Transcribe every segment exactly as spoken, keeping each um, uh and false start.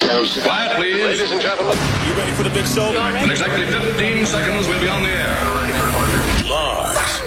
Quiet, please. Ladies and gentlemen. You ready for the big show? In exactly fifteen seconds, we'll be on the air. Lars.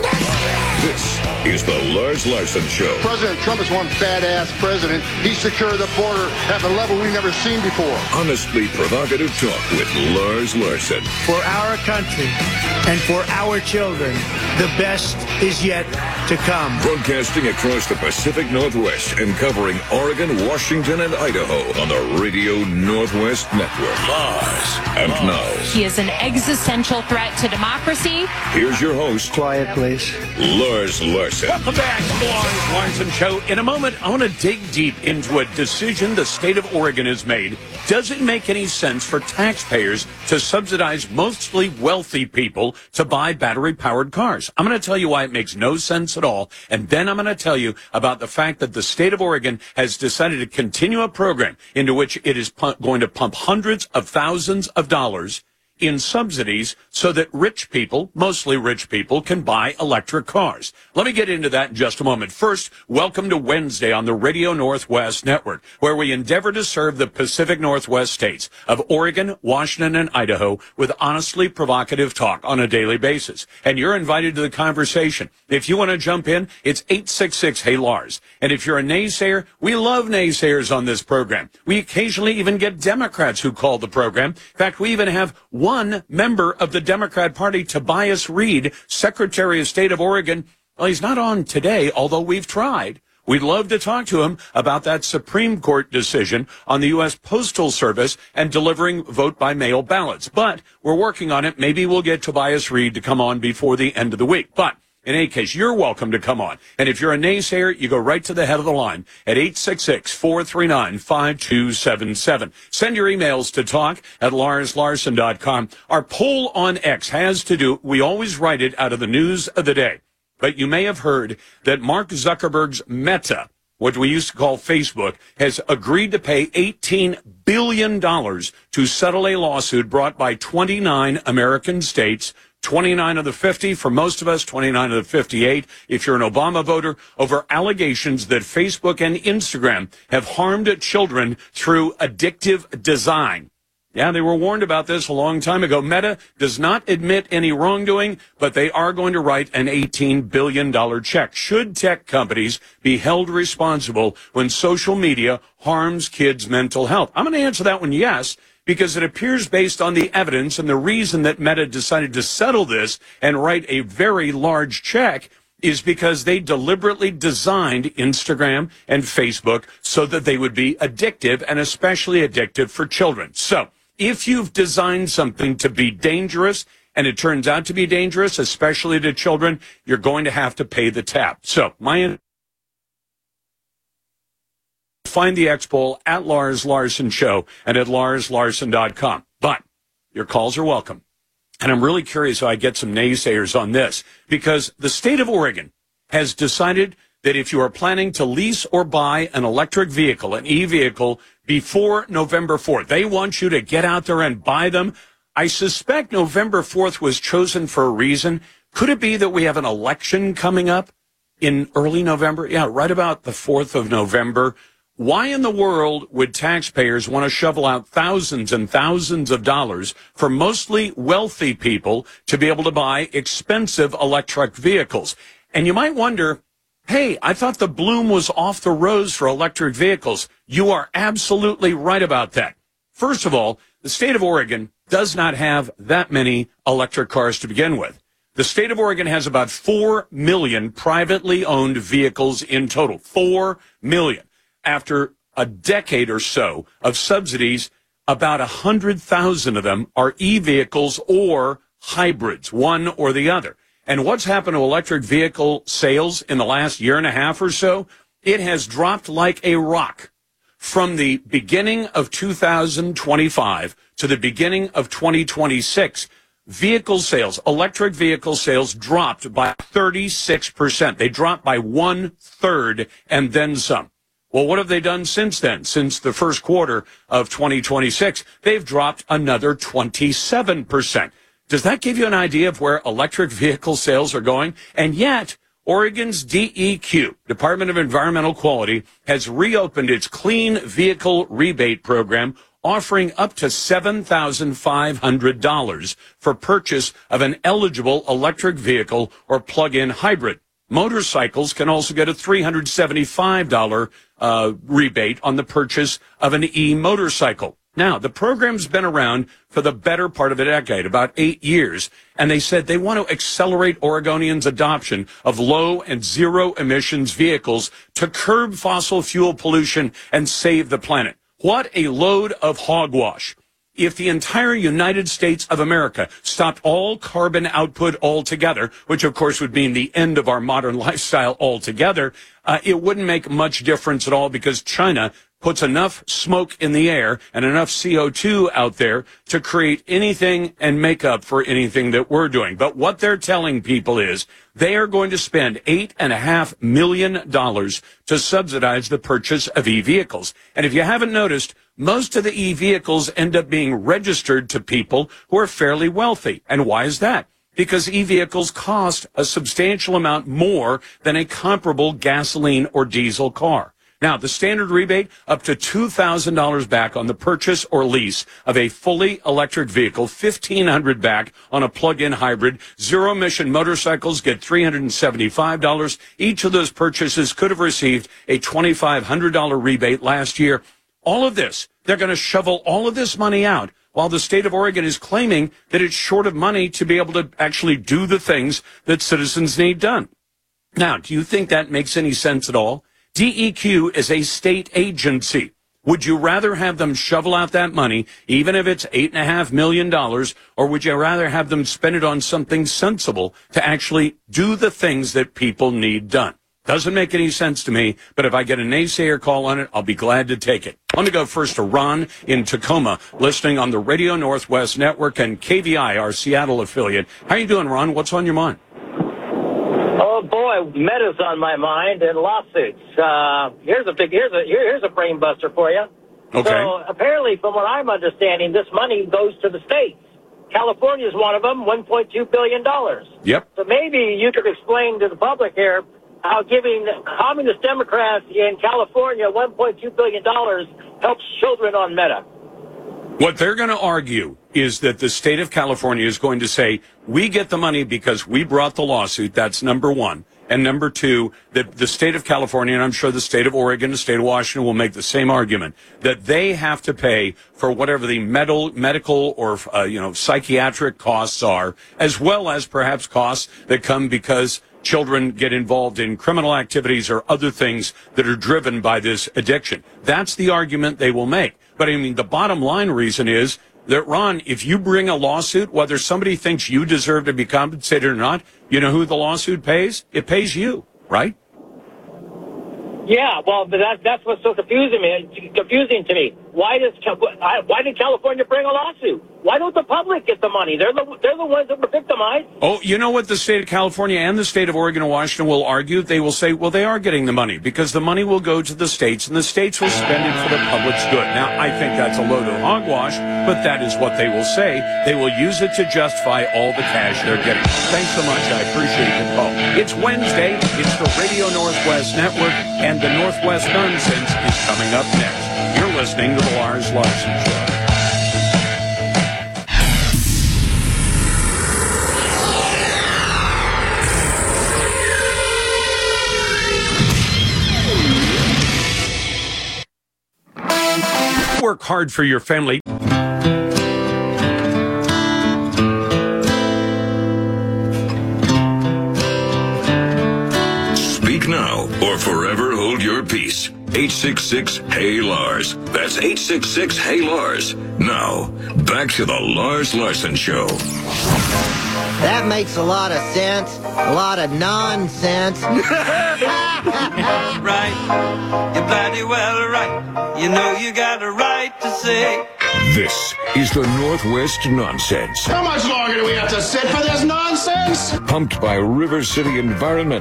This is the Lars Larson Show. President Trump is one badass president. He secured the border at a level we've never seen before. Honestly provocative talk with Lars Larson. For our country and for our children, the best is yet to come. Broadcasting across the Pacific Northwest and covering Oregon, Washington, and Idaho on the Radio Northwest Network. Lars. And now, he is an existential threat to democracy. Here's your host. Quiet, please. Lars Larson. Welcome back to the Lars Larson Show. In a moment, I want to dig deep into a decision the state of Oregon has made. Does it make any sense for taxpayers to subsidize mostly wealthy people to buy battery-powered cars? I'm going to tell you why it makes no sense at all, and then I'm going to tell you about the fact that the state of Oregon has decided to continue a program into which it is pu- going to pump hundreds of thousands of dollars in subsidies so that rich people, mostly rich people, can buy electric cars. Let me get into that in just a moment. First, welcome to Wednesday on the Radio Northwest Network, where we endeavor to serve the Pacific Northwest states of Oregon, Washington, and Idaho with honestly provocative talk on a daily basis. And you're invited to the conversation. If you want to jump in, it's eight six six, hey Lars. And if you're a naysayer, we love naysayers on this program. We occasionally even get Democrats who call the program. In fact, we even have one One member of the Democrat Party, Tobias Reed, Secretary of State of Oregon. Well, he's not on today, although we've tried. We'd love to talk to him about that Supreme Court decision on the U S Postal Service and delivering vote-by-mail ballots. But we're working on it. Maybe we'll get Tobias Reed to come on before the end of the week. But in any case, you're welcome to come on. And if you're a naysayer, you go right to the head of the line at eight six six, four three nine, five two seven seven. Send your emails to talk at lars larson dot com. Our poll on X has to do, we always write it out of the news of the day. But you may have heard that Mark Zuckerberg's Meta, what we used to call Facebook, has agreed to pay eighteen billion dollars to settle a lawsuit brought by twenty-nine American states, twenty-nine of the fifty, for most of us, twenty-nine of the fifty-eight, if you're an Obama voter, over allegations that Facebook and Instagram have harmed children through addictive design. Yeah, they were warned about this a long time ago. Meta does not admit any wrongdoing, but they are going to write an eighteen billion dollars check. Should tech companies be held responsible when social media harms kids' mental health? I'm going to answer that one yes, because it appears based on the evidence and the reason that Meta decided to settle this and write a very large check is because they deliberately designed Instagram and Facebook so that they would be addictive, and especially addictive for children. So if you've designed something to be dangerous and it turns out to be dangerous, especially to children, you're going to have to pay the tab. So my Find the X poll at Lars Larson Show and at lars larson dot com. But your calls are welcome. And I'm really curious how I get some naysayers on this, because the state of Oregon has decided that if you are planning to lease or buy an electric vehicle, an e-vehicle, before November fourth, they want you to get out there and buy them. I suspect November fourth was chosen for a reason. Could it be that we have an election coming up in early November? Yeah, right about the fourth of November. Why in the world would taxpayers want to shovel out thousands and thousands of dollars for mostly wealthy people to be able to buy expensive electric vehicles? And you might wonder, hey, I thought the bloom was off the rose for electric vehicles. You are absolutely right about that. First of all, the state of Oregon does not have that many electric cars to begin with. The state of Oregon has about four million privately owned vehicles in total. four million. After a decade or so of subsidies, about one hundred thousand of them are e-vehicles or hybrids, one or the other. And what's happened to electric vehicle sales in the last year and a half or so? It has dropped like a rock. From the beginning of two thousand twenty-five to the beginning of twenty twenty-six, vehicle sales, electric vehicle sales dropped by thirty-six percent. They dropped by one-third and then some. Well, what have they done since then? Since the first quarter of twenty twenty-six, they've dropped another twenty-seven percent. Does that give you an idea of where electric vehicle sales are going? And yet, Oregon's D E Q, Department of Environmental Quality, has reopened its Clean Vehicle Rebate Program, offering up to seven thousand five hundred dollars for purchase of an eligible electric vehicle or plug-in hybrid. Motorcycles can also get a three hundred seventy-five dollars uh, rebate on the purchase of an e-motorcycle. Now, the program's been around for the better part of a decade, about eight years, and they said they want to accelerate Oregonians' adoption of low and zero emissions vehicles to curb fossil fuel pollution and save the planet. What a load of hogwash. If the entire United States of America stopped all carbon output altogether, which of course would mean the end of our modern lifestyle altogether, uh, it wouldn't make much difference at all because China puts enough smoke in the air and enough C O two out there to create anything and make up for anything that we're doing. But what they're telling people is they are going to spend eight and a half million dollars to subsidize the purchase of e-vehicles. And if you haven't noticed, most of the e-vehicles end up being registered to people who are fairly wealthy. And why is that? Because e-vehicles cost a substantial amount more than a comparable gasoline or diesel car. Now, the standard rebate, up to two thousand dollars back on the purchase or lease of a fully electric vehicle, fifteen hundred dollars back on a plug-in hybrid. Zero-emission motorcycles get three hundred seventy-five dollars. Each of those purchases could have received a twenty-five hundred dollars rebate last year. All of this, they're going to shovel all of this money out while the state of Oregon is claiming that it's short of money to be able to actually do the things that citizens need done. Now, do you think that makes any sense at all? D E Q is a state agency. Would you rather have them shovel out that money, even if it's eight and a half million dollars, or would you rather have them spend it on something sensible to actually do the things that people need done? Doesn't make any sense to me, but if I get a naysayer call on it, I'll be glad to take it. Let me go first to Ron in Tacoma, listening on the Radio Northwest Network and K V I, our Seattle affiliate. How you doing, Ron? What's on your mind? Oh boy, Meta's on my mind and lawsuits. Uh, here's a big, here's a here, here's a brain buster for you. Okay. So apparently, from what I'm understanding, this money goes to the states. California is one of them, one point two billion dollars. Yep. So maybe you could explain to the public here how giving communist Democrats in California one point two billion dollars helps children on Meta. What they're going to argue is that the state of California is going to say, we get the money because we brought the lawsuit. That's number one. And number two, that the state of California, and I'm sure the state of Oregon, the state of Washington will make the same argument, that they have to pay for whatever the med- medical or, uh, you know, psychiatric costs are, as well as perhaps costs that come because children get involved in criminal activities or other things that are driven by this addiction. That's the argument they will make. But I mean, the bottom line reason is that, Ron, if you bring a lawsuit, whether somebody thinks you deserve to be compensated or not, you know who the lawsuit pays? It pays you, right? Yeah, well, but that, that's what's so confusing me. Confusing to me. Why does why did California bring a lawsuit? Why don't the public get the money? They're the they're the ones that were victimized. Oh, you know what the state of California and the state of Oregon and Washington will argue? They will say, well, they are getting the money because the money will go to the states and the states will spend it for the public's good. Now, I think that's a load of hogwash, but that is what they will say. They will use it to justify all the cash they're getting. Thanks so much. I appreciate the call. It's Wednesday. It's the Radio Northwest Network, and the Northwest Nonsense is coming up next. You're listening to the Lars Larson Show. Work hard for your family. Speak now or forever hold your peace. eight six six, Hey Lars. That's eight six six, Hey Lars. Now, back to the Lars Larson Show. That makes a lot of sense. A lot of nonsense. Right. You're bloody well right. You know you got a right to say. This is the Northwest Nonsense. How much longer do we have to sit for this nonsense? Pumped by River City Environmental.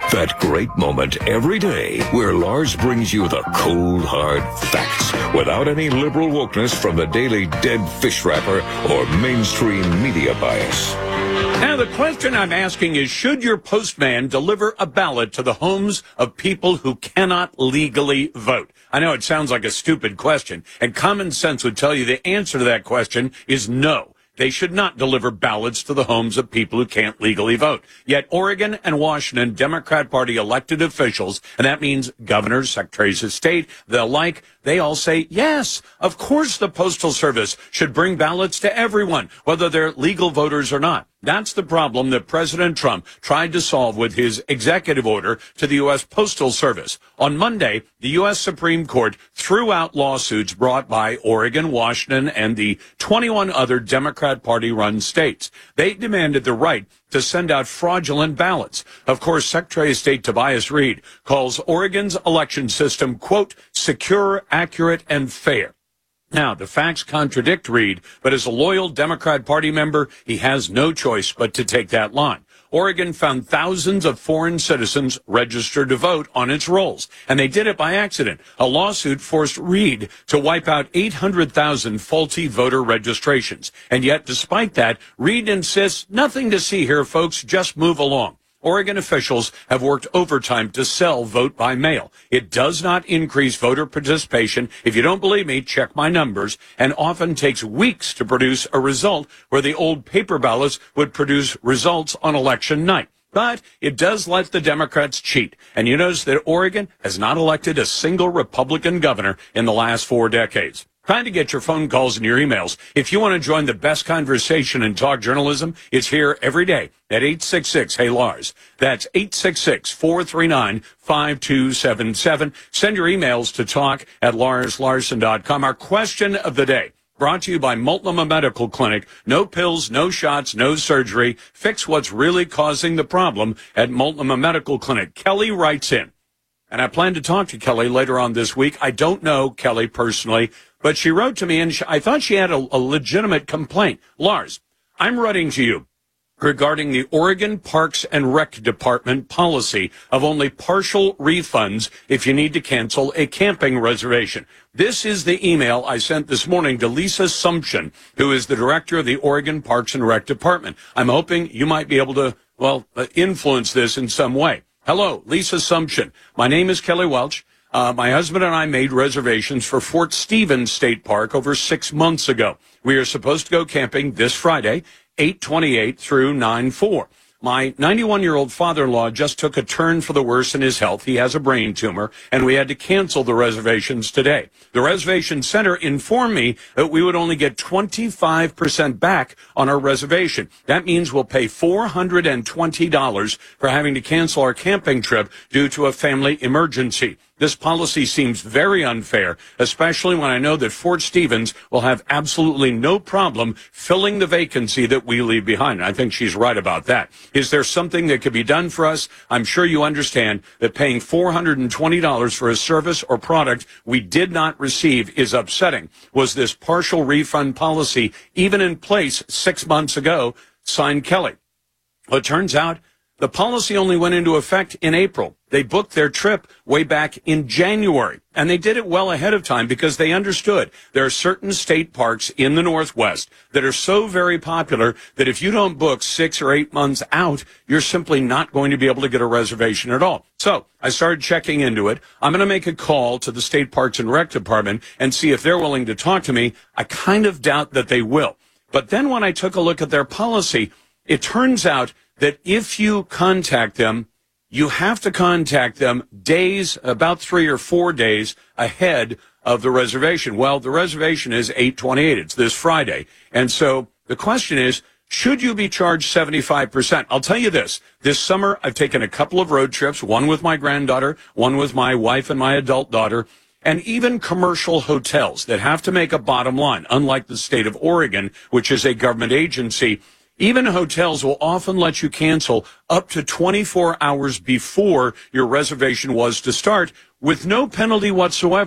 That great moment every day where Lars brings you the cold, hard facts without any liberal wokeness from the daily dead fish wrapper or mainstream media bias. Now, the question I'm asking is, should your postman deliver a ballot to the homes of people who cannot legally vote? I know it sounds like a stupid question, and common sense would tell you the answer to that question is no. They should not deliver ballots to the homes of people who can't legally vote. Yet Oregon and Washington Democrat Party elected officials, and that means governors, secretaries of state, the like, they all say, yes, of course the Postal Service should bring ballots to everyone, whether they're legal voters or not. That's the problem that President Trump tried to solve with his executive order to the U S Postal Service. On Monday, the U S Supreme Court threw out lawsuits brought by Oregon, Washington, and the twenty-one other Democrat Party-run states. They demanded the right to send out fraudulent ballots. Of course, Secretary of State Tobias Reed calls Oregon's election system, quote, secure, accurate, and fair. Now, the facts contradict Reed, but as a loyal Democrat Party member, he has no choice but to take that line. Oregon found thousands of foreign citizens registered to vote on its rolls, and they did it by accident. A lawsuit forced Reed to wipe out eight hundred thousand faulty voter registrations. And yet, despite that, Reed insists, nothing to see here, folks, just move along. Oregon officials have worked overtime to sell vote by mail. It does not increase voter participation. If you don't believe me, check my numbers, and often takes weeks to produce a result where the old paper ballots would produce results on election night. But it does let the Democrats cheat. And you notice that Oregon has not elected a single Republican governor in the last four decades. Trying to get your phone calls and your emails. If you want to join the best conversation in talk journalism, it's here every day at eight six six, hey Lars. That's eight six six, four three nine, five two seven seven. Send your emails to talk at lars larson dot com. Our question of the day, brought to you by Multnomah Medical Clinic. No pills, no shots, no surgery. Fix what's really causing the problem at Multnomah Medical Clinic. Kelly writes in, and I plan to talk to Kelly later on this week. I don't know Kelly personally, but she wrote to me, and she, I thought she had a, a legitimate complaint. Lars, I'm writing to you regarding the Oregon Parks and Rec Department policy of only partial refunds if you need to cancel a camping reservation. This is the email I sent this morning to Lisa Sumption, who is the director of the Oregon Parks and Rec Department. I'm hoping you might be able to, well, influence this in some way. Hello, Lisa Sumption. My name is Kelly Welch. Uh, my husband and I made reservations for Fort Stevens State Park over six months ago. We are supposed to go camping this Friday, eight twenty-eight through nine four. My ninety-one-year-old father-in-law just took a turn for the worse in his health. He has a brain tumor, and we had to cancel the reservations today. The reservation center informed me that we would only get twenty-five percent back on our reservation. That means we'll pay four hundred twenty dollars for having to cancel our camping trip due to a family emergency. This policy seems very unfair, especially when I know that Fort Stevens will have absolutely no problem filling the vacancy that we leave behind. I think she's right about that. Is there something that could be done for us? I'm sure you understand that paying four hundred twenty dollars for a service or product we did not receive is upsetting. Was this partial refund policy even in place six months ago? Signed, Kelly. Well, it turns out the policy only went into effect in April. They booked their trip way back in January, and they did it well ahead of time because they understood there are certain state parks in the Northwest that are so very popular that if you don't book six or eight months out, you're simply not going to be able to get a reservation at all. So I started checking into it. I'm going to make a call to the State Parks and Rec Department and see if they're willing to talk to me. I kind of doubt that they will. But then when I took a look at their policy, it turns out that if you contact them, you have to contact them days, about three or four days ahead of the reservation. Well, the reservation is eight twenty-eight. It's this Friday. And so the question is, should you be charged seventy-five percent? I'll tell you this. This summer, I've taken a couple of road trips, one with my granddaughter, one with my wife and my adult daughter, and even commercial hotels that have to make a bottom line, unlike the state of Oregon, which is a government agency. Even hotels will often let you cancel up to twenty-four hours before your reservation was to start with no penalty whatsoever.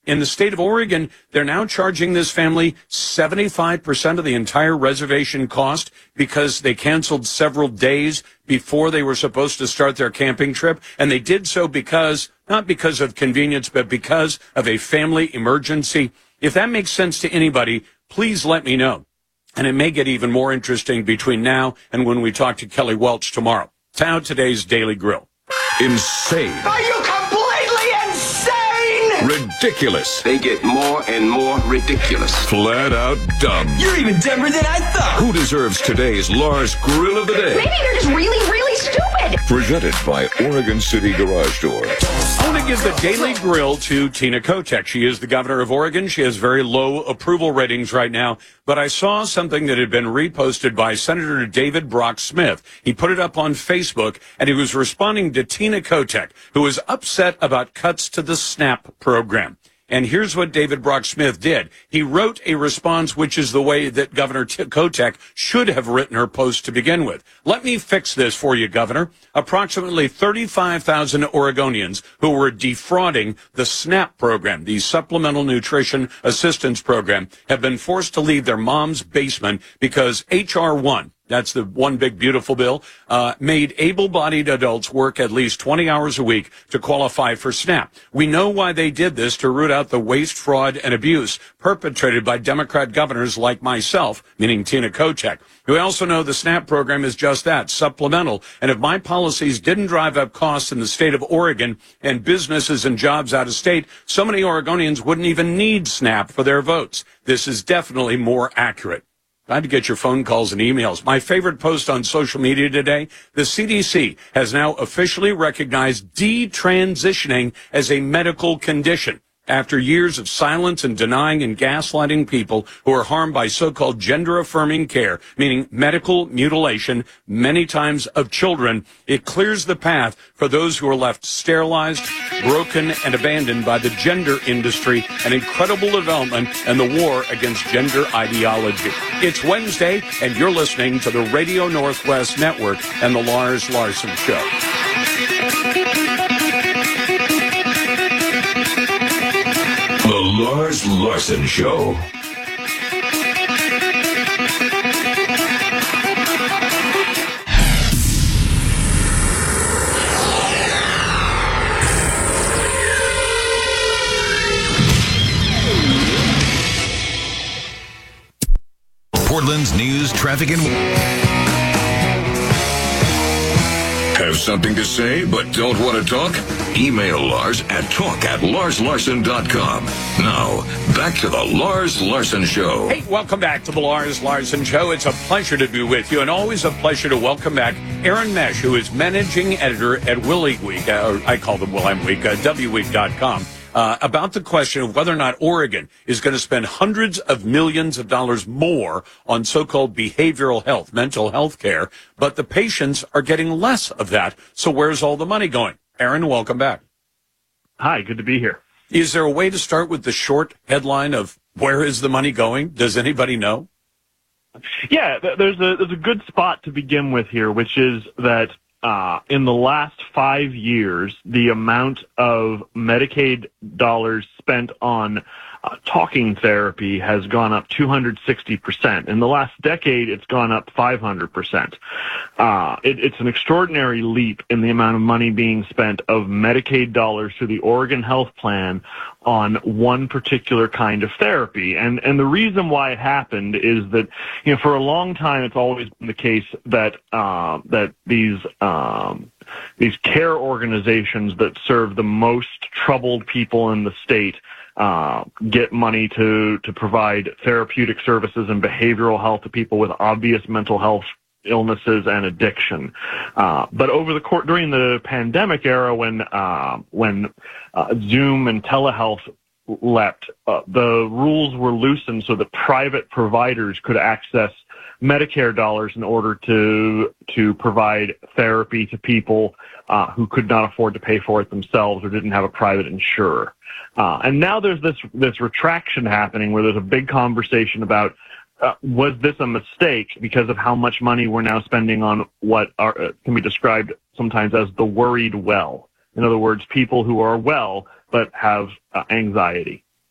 In the state of Oregon, they're now charging this family seventy-five percent of the entire reservation cost because they canceled several days before they were supposed to start their camping trip. And they did so because, not because of convenience, but because of a family emergency. If that makes sense to anybody, please let me know. And it may get even more interesting between now and when we talk to Kelly Welch tomorrow. Now today's Daily Grill. Insane. Are you completely insane? Ridiculous. They get more and more ridiculous. Flat out dumb. You're even dumber than I thought. Who deserves today's Lars Grill of the Day? Maybe you're just really, really stupid. Presented by Oregon City Garage Door. I want to give the Daily Grill to Tina Kotek. She is the governor of Oregon. She has very low approval ratings right now. But I saw something that had been reposted by Senator David Brock Smith. He put it up on Facebook, and he was responding to Tina Kotek, who was upset about cuts to the SNAP program. And here's what David Brock Smith did. He wrote a response, which is the way that Governor T- Kotek should have written her post to begin with. Let me fix this for you, Governor. Approximately thirty-five thousand Oregonians who were defrauding the SNAP program, the Supplemental Nutrition Assistance Program, have been forced to leave their mom's basement because H R one, that's the one big beautiful bill, uh, made able-bodied adults work at least twenty hours a week to qualify for SNAP. We know why they did this, to root out the waste, fraud, and abuse perpetrated by Democrat governors like myself, meaning Tina Kotek. We also know the SNAP program is just that, supplemental. And if my policies didn't drive up costs in the state of Oregon and businesses and jobs out of state, so many Oregonians wouldn't even need SNAP for their votes. This is definitely more accurate. I had to get your phone calls and emails. My favorite post on social media today, the C D C has now officially recognized detransitioning as a medical condition after years of silence and denying and gaslighting people who are harmed by so-called gender-affirming care, meaning medical mutilation, many times of children. It clears the path for those who are left sterilized, broken, and abandoned by the gender industry, an incredible development and the war against gender ideology. It's Wednesday, and you're listening to the Radio Northwest Network and the Lars Larson Show. The Lars Larson Show. Portland's news, traffic, and... Have something to say but don't want to talk? Email Lars at talk at lars larson dot com. Now, back to the Lars Larson Show. Hey, welcome back to the Lars Larson Show. It's a pleasure to be with you, and always a pleasure to welcome back Aaron Mesh, who is managing editor at Willie Week, uh, or I call them Will I'm Week, uh, w week dot com. Uh, about the question of whether or not Oregon is going to spend hundreds of millions of dollars more on so-called behavioral health, mental health care, but the patients are getting less of that. So where's all the money going? Aaron, welcome back. Hi, good to be here. Is there a way to start with the short headline of where is the money going? Does anybody know? Yeah, there's a there's a good spot to begin with here, which is that Uh, in the last five years, the amount of Medicaid dollars spent on uh, talking therapy has gone up two hundred sixty percent. In the last decade, it's gone up five hundred percent. Uh, it, it's an extraordinary leap in the amount of money being spent of Medicaid dollars through the Oregon Health Plan on one particular kind of therapy. And and the reason why it happened is that, you know, for a long time, it's always been the case that uh, that these um, these care organizations that serve the most troubled people in the state uh, get money to to provide therapeutic services and behavioral health to people with obvious mental health illnesses and addiction. Uh, but over the course, during the pandemic era, when uh, when uh, Zoom and telehealth leapt, uh, the rules were loosened so that private providers could access Medicare dollars in order to to provide therapy to people uh, who could not afford to pay for it themselves or didn't have a private insurer. Uh, and now there's this this retraction happening where there's a big conversation about Uh, was this a mistake because of how much money we're now spending on what are, uh, can be described sometimes as the worried well? In other words, people who are well but have uh, anxiety.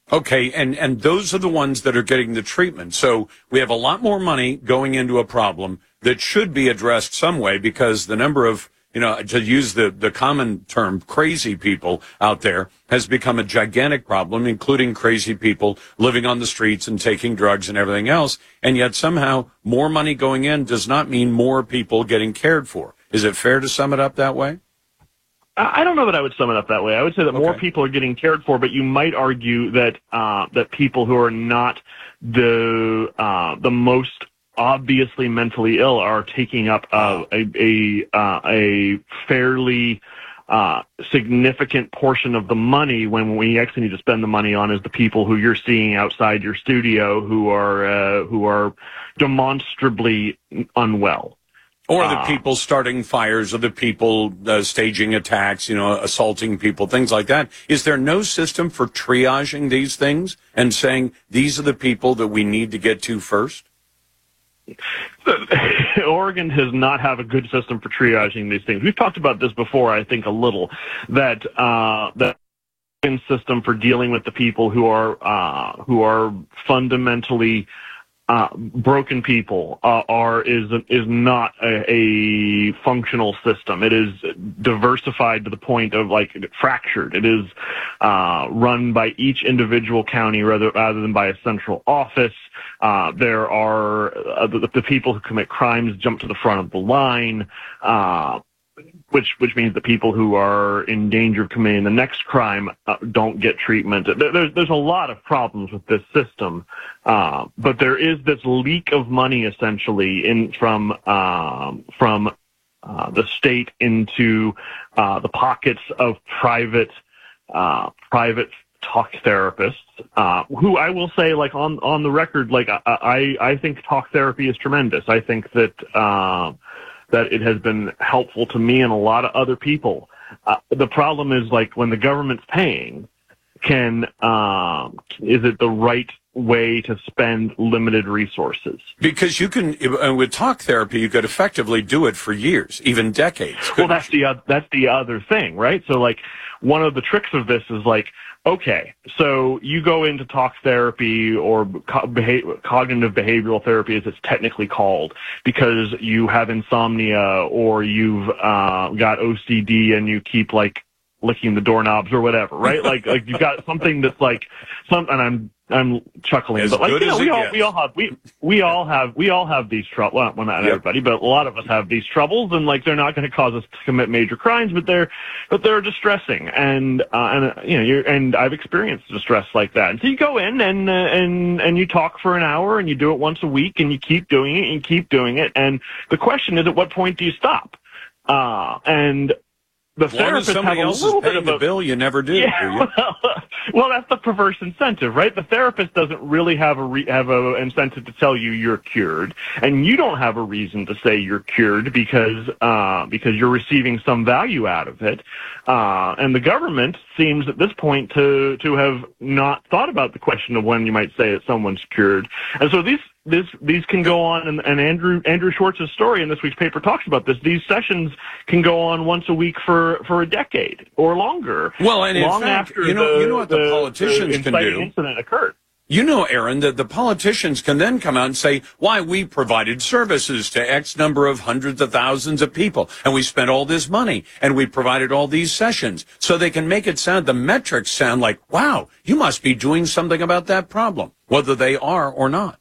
Okay, and, and those are the ones that are getting the treatment. So we have a lot more money going into a problem that should be addressed some way, because the number of, you know, to use the, the common term, crazy people out there has become a gigantic problem, including crazy people living on the streets and taking drugs and everything else. And yet somehow more money going in does not mean more people getting cared for. Is it fair to sum it up that way? I don't know that I would sum it up that way. I would say that okay. more people are getting cared for, but you might argue that uh, that people who are not the uh, the most obviously mentally ill are taking up uh, a a, uh, a fairly uh, significant portion of the money, when we actually need to spend the money on is the people who you're seeing outside your studio who are uh, who are demonstrably unwell. Or the people starting fires, or the people uh, staging attacks, you know, assaulting people, things like that. Is there no system for triaging these things and saying these are the people that we need to get to first? Oregon does not have a good system for triaging these things. We've talked about this before, I think, a little, that uh, that system for dealing with the people who are uh, who are fundamentally Uh, broken people uh, are is is not a, a functional system. It is diversified to the point of like fractured. It is uh, run by each individual county rather rather than by a central office. Uh, there are uh, the, the people who commit crimes jump to the front of the line. Uh, Which which means the people who are in danger of committing the next crime uh, don't get treatment. There's there's a lot of problems with this system, uh, but there is this leak of money essentially in from um, from uh, the state into uh, the pockets of private uh, private talk therapists. Uh, who I will say, like on on the record, like I I, I think talk therapy is tremendous. I think that. Uh, that it has been helpful to me and a lot of other people. Uh, the problem is, like, when the government's paying, can um, is it the right way to spend limited resources? Because you can, with talk therapy, you could effectively do it for years, even decades. Well, that's the, uh, that's the other thing, right? So, like, one of the tricks of this is, like, okay, so you go into talk therapy or co- beha- cognitive behavioral therapy, as it's technically called, because you have insomnia or you've uh, got O C D and you keep, like, licking the doorknobs or whatever, right? like, like you've got something that's like some, and I'm I'm chuckling, as but like good you know, as we it all gets. we all have we we all have we all have these troubles. Well, well, not yep. everybody, but a lot of us have these troubles, and like they're not going to cause us to commit major crimes, but they're but they're distressing, and uh, and uh, you know, you're, and I've experienced distress like that. And so you go in and uh, and and you talk for an hour, and you do it once a week, and you keep doing it, and you keep doing it, and the question is, at what point do you stop? Uh, and the as long as somebody else is paying the bill, you never do. Yeah, do you? Well, well, that's the perverse incentive, right? The therapist doesn't really have a re- have a incentive to tell you you're cured, and you don't have a reason to say you're cured because uh, because you're receiving some value out of it. Uh, and the government seems at this point to to have not thought about the question of when you might say that someone's cured. And so these. This, these can go on, and, and Andrew Andrew Schwartz's story in this week's paper talks about this. These sessions can go on once a week for, for a decade or longer. Well, and long in fact, after you know, the, you know what the, the politicians the can do. Incident occurred. You know, Aaron, that the politicians can then come out and say, why, we provided services to X number of hundreds of thousands of people, and we spent all this money, and we provided all these sessions. So they can make it sound, the metrics sound like, wow, you must be doing something about that problem, whether they are or not.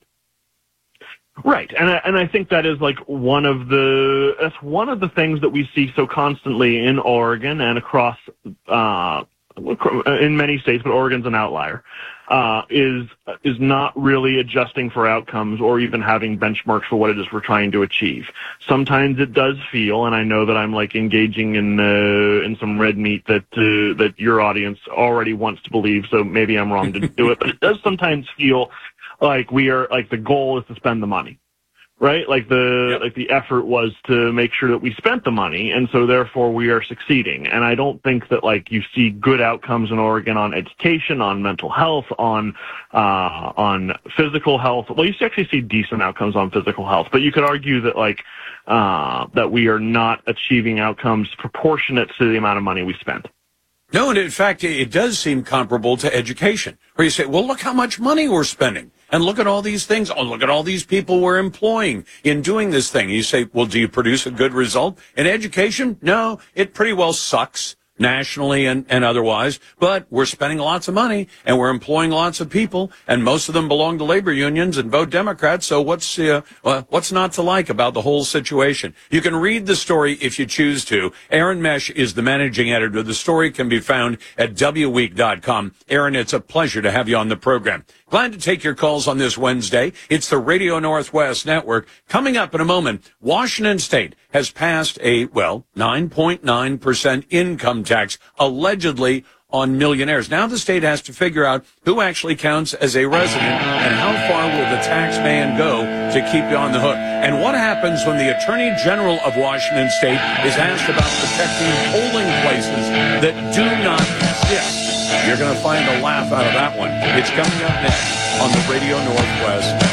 Right, and I, and I think that is like one of the that's one of the things that we see so constantly in Oregon and across uh, in many states, but Oregon's an outlier. Uh, is is not really adjusting for outcomes or even having benchmarks for what it is we're trying to achieve. Sometimes it does feel, and I know that I'm like engaging in uh, in some red meat that uh, that your audience already wants to believe. So maybe I'm wrong to do it, but it does sometimes feel like we are, like the goal is to spend the money, right? Like the, yep. like the effort was to make sure that we spent the money, and so therefore we are succeeding. And I don't think that like you see good outcomes in Oregon on education, on mental health, on, uh, on physical health. Well, you actually see decent outcomes on physical health, but you could argue that like, uh, that we are not achieving outcomes proportionate to the amount of money we spend. No, and in fact, it does seem comparable to education, where you say, well, look how much money we're spending. And look at all these things. Oh, look at all these people we're employing in doing this thing. You say, well, do you produce a good result? In education? No, it pretty well sucks nationally and, and otherwise, but we're spending lots of money and we're employing lots of people, and most of them belong to labor unions and vote Democrats. So what's uh, what's not to like about the whole situation? You can read the story if you choose to. Aaron Mesh is the managing editor. The story can be found at w week dot com. Aaron, it's a pleasure to have you on the program. Glad to take your calls on this Wednesday. It's the Radio Northwest Network. Coming up in a moment, Washington State has passed a, well, nine point nine percent income tax, allegedly on millionaires. Now the state has to figure out who actually counts as a resident and how far will the tax man go to keep you on the hook. And what happens when the Attorney General of Washington State is asked about protecting polling places that do not exist? You're going to find a laugh out of that one. It's coming up next on the Radio Northwest.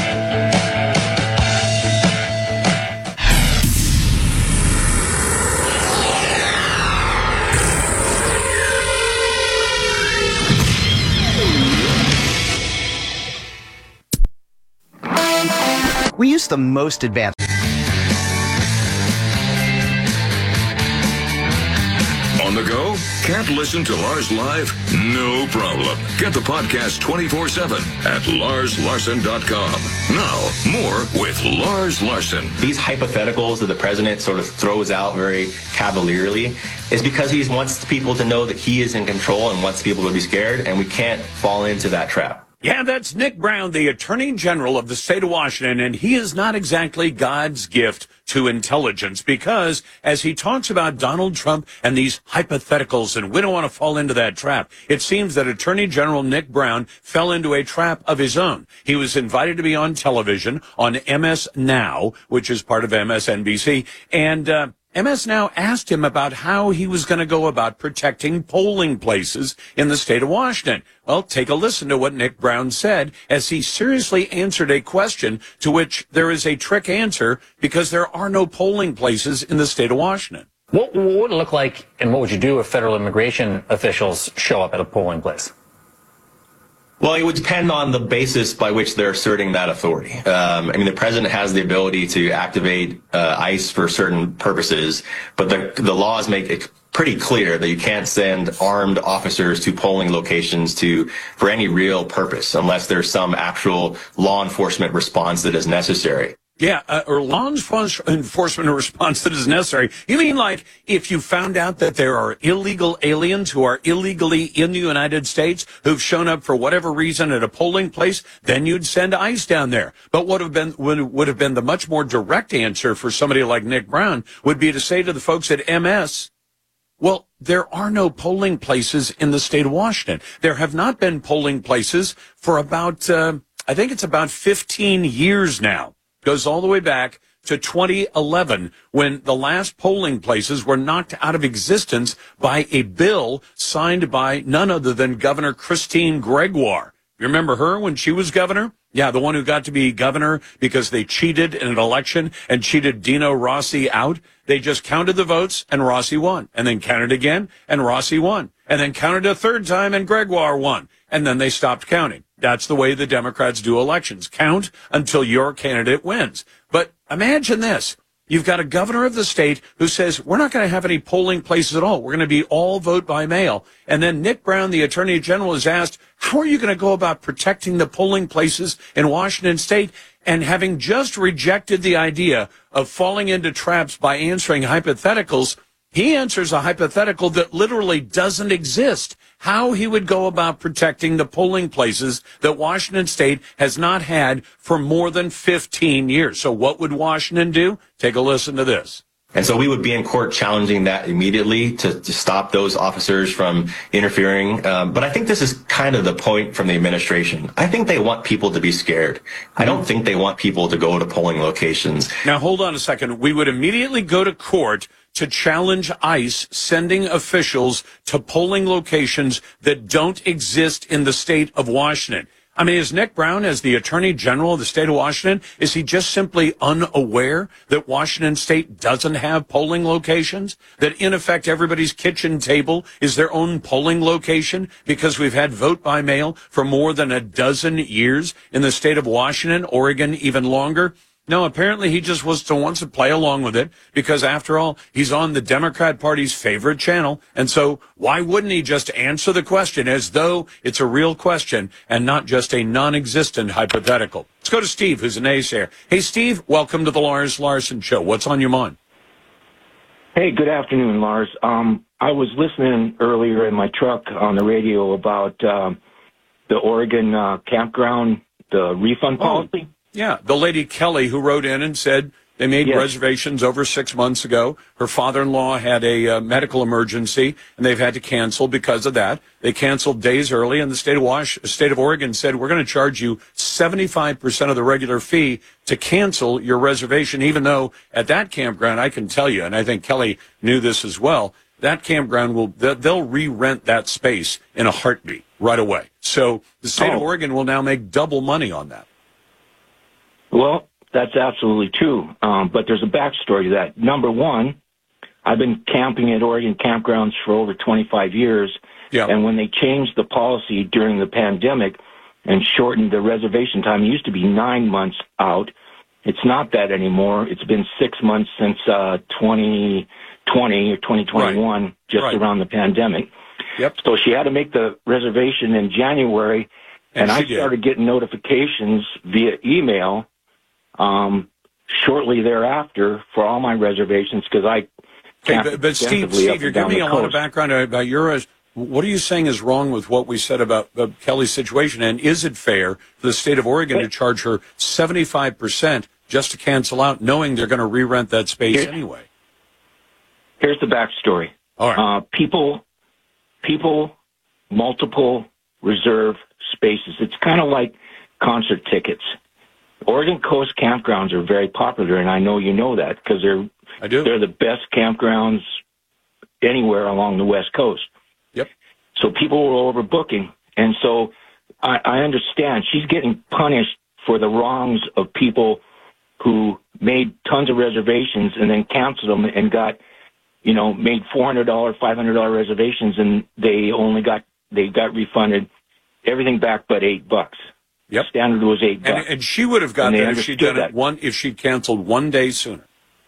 We use the most advanced. On the go? Can't listen to Lars live? No problem. Get the podcast twenty-four seven at lars larson dot com. Now, more with Lars Larson. These hypotheticals that the president sort of throws out very cavalierly is because he wants people to know that he is in control and wants people to be scared, and we can't fall into that trap. Yeah, that's Nick Brown, the Attorney General of the state of Washington, and he is not exactly God's gift to intelligence because as he talks about Donald Trump and these hypotheticals, and we don't want to fall into that trap, it seems that Attorney General Nick Brown fell into a trap of his own. He was invited to be on television on M S Now, which is part of M S N B C, and uh M S Now asked him about how he was going to go about protecting polling places in the state of Washington. Well, take a listen to what Nick Brown said as he seriously answered a question to which there is a trick answer because there are no polling places in the state of Washington. What, what would it look like and what would you do if federal immigration officials show up at a polling place? Well, it would depend on the basis by which they're asserting that authority. Um, I mean, the president has the ability to activate uh, ICE for certain purposes, but the, the laws make it pretty clear that you can't send armed officers to polling locations to for any real purpose unless there's some actual law enforcement response that is necessary. Yeah, uh, or law enforcement response that is necessary. You mean like if you found out that there are illegal aliens who are illegally in the United States who've shown up for whatever reason at a polling place, then you'd send ICE down there. But what would have been would, would have been the much more direct answer for somebody like Nick Brown would be to say to the folks at M S, well, there are no polling places in the state of Washington. There have not been polling places for about, uh, I think it's about fifteen years now. Goes all the way back to twenty eleven when the last polling places were knocked out of existence by a bill signed by none other than Governor Christine Gregoire. You remember her when she was governor? Yeah, the one who got to be governor because they cheated in an election and cheated Dino Rossi out. They just counted the votes and Rossi won, and then counted again and Rossi won, and then counted a third time and Gregoire won, and then they stopped counting. That's the way the Democrats do elections. Count until your candidate wins. But imagine this. You've got a governor of the state who says, we're not going to have any polling places at all. We're going to be all vote by mail. And then Nick Brown, the Attorney General, is asked, how are you going to go about protecting the polling places in Washington state? And having just rejected the idea of falling into traps by answering hypotheticals, he answers a hypothetical that literally doesn't exist. How he would go about protecting the polling places that Washington state has not had for more than fifteen years. So what would Washington do? Take a listen to this. And so we would be in court challenging that immediately to, to stop those officers from interfering. Um, but I think this is kind of the point from the administration. I think they want people to be scared. I don't think they want people to go to polling locations. Now, hold on a second. We would immediately go to court to challenge ICE sending officials to polling locations that don't exist in the state of Washington. I mean, is Nick Brown, as the Attorney General of the state of Washington, is he just simply unaware that Washington State doesn't have polling locations? That, in effect, everybody's kitchen table is their own polling location because we've had vote by mail for more than a dozen years in the state of Washington, Oregon, even longer? No, apparently he just was to wants to play along with it because, after all, he's on the Democrat Party's favorite channel. And so why wouldn't he just answer the question as though it's a real question and not just a non-existent hypothetical? Let's go to Steve, who's a naysayer. Hey, Steve, welcome to the Lars Larson Show. What's on your mind? Hey, good afternoon, Lars. Um, I was listening earlier in my truck on the radio about um, the Oregon uh, campground, the refund policy. Oh. Yeah, the lady Kelly who wrote in and said they made yes. reservations over six months ago. Her father-in-law had a uh, medical emergency, and they've had to cancel because of that. They canceled days early, and the state of Wash- state of Oregon said, we're going to charge you seventy-five percent of the regular fee to cancel your reservation, even though at that campground, I can tell you, and I think Kelly knew this as well, that campground will, they'll re-rent that space in a heartbeat right away. So the state oh. of Oregon will now make double money on that. Well, that's absolutely true. Um, but there's a backstory to that. Number one, I've been camping at Oregon campgrounds for over twenty-five years. Yeah. And when they changed the policy during the pandemic and shortened the reservation time, it used to be nine months out. It's not that anymore. It's been six months since uh, twenty twenty or twenty twenty-one, right. just right. around the pandemic. Yep. So she had to make the reservation in January, and, and I did. started getting notifications via email Um, shortly thereafter for all my reservations because I okay, but, but Steve, Steve, you're giving me a lot of background about your. What are you saying is wrong with what we said about uh, Kelly's situation? And is it fair for the state of Oregon to charge her seventy-five percent just to cancel out, knowing they're going to re-rent that space Here, anyway? Here's the backstory. All right. Uh, people, people, multiple reserve spaces. It's kind of like concert tickets. Oregon Coast campgrounds are very popular, and I know you know that because they're I do. they're the best campgrounds anywhere along the West Coast. Yep. So people were overbooking, and so I, I understand she's getting punished for the wrongs of people who made tons of reservations and then canceled them and got, you know, made four hundred dollars, five hundred dollars reservations, and they only got they got refunded everything back but eight bucks. Yep. Standard was eight bucks. And, and she would have got And they that if she'd done understood it one if she'd canceled one day sooner.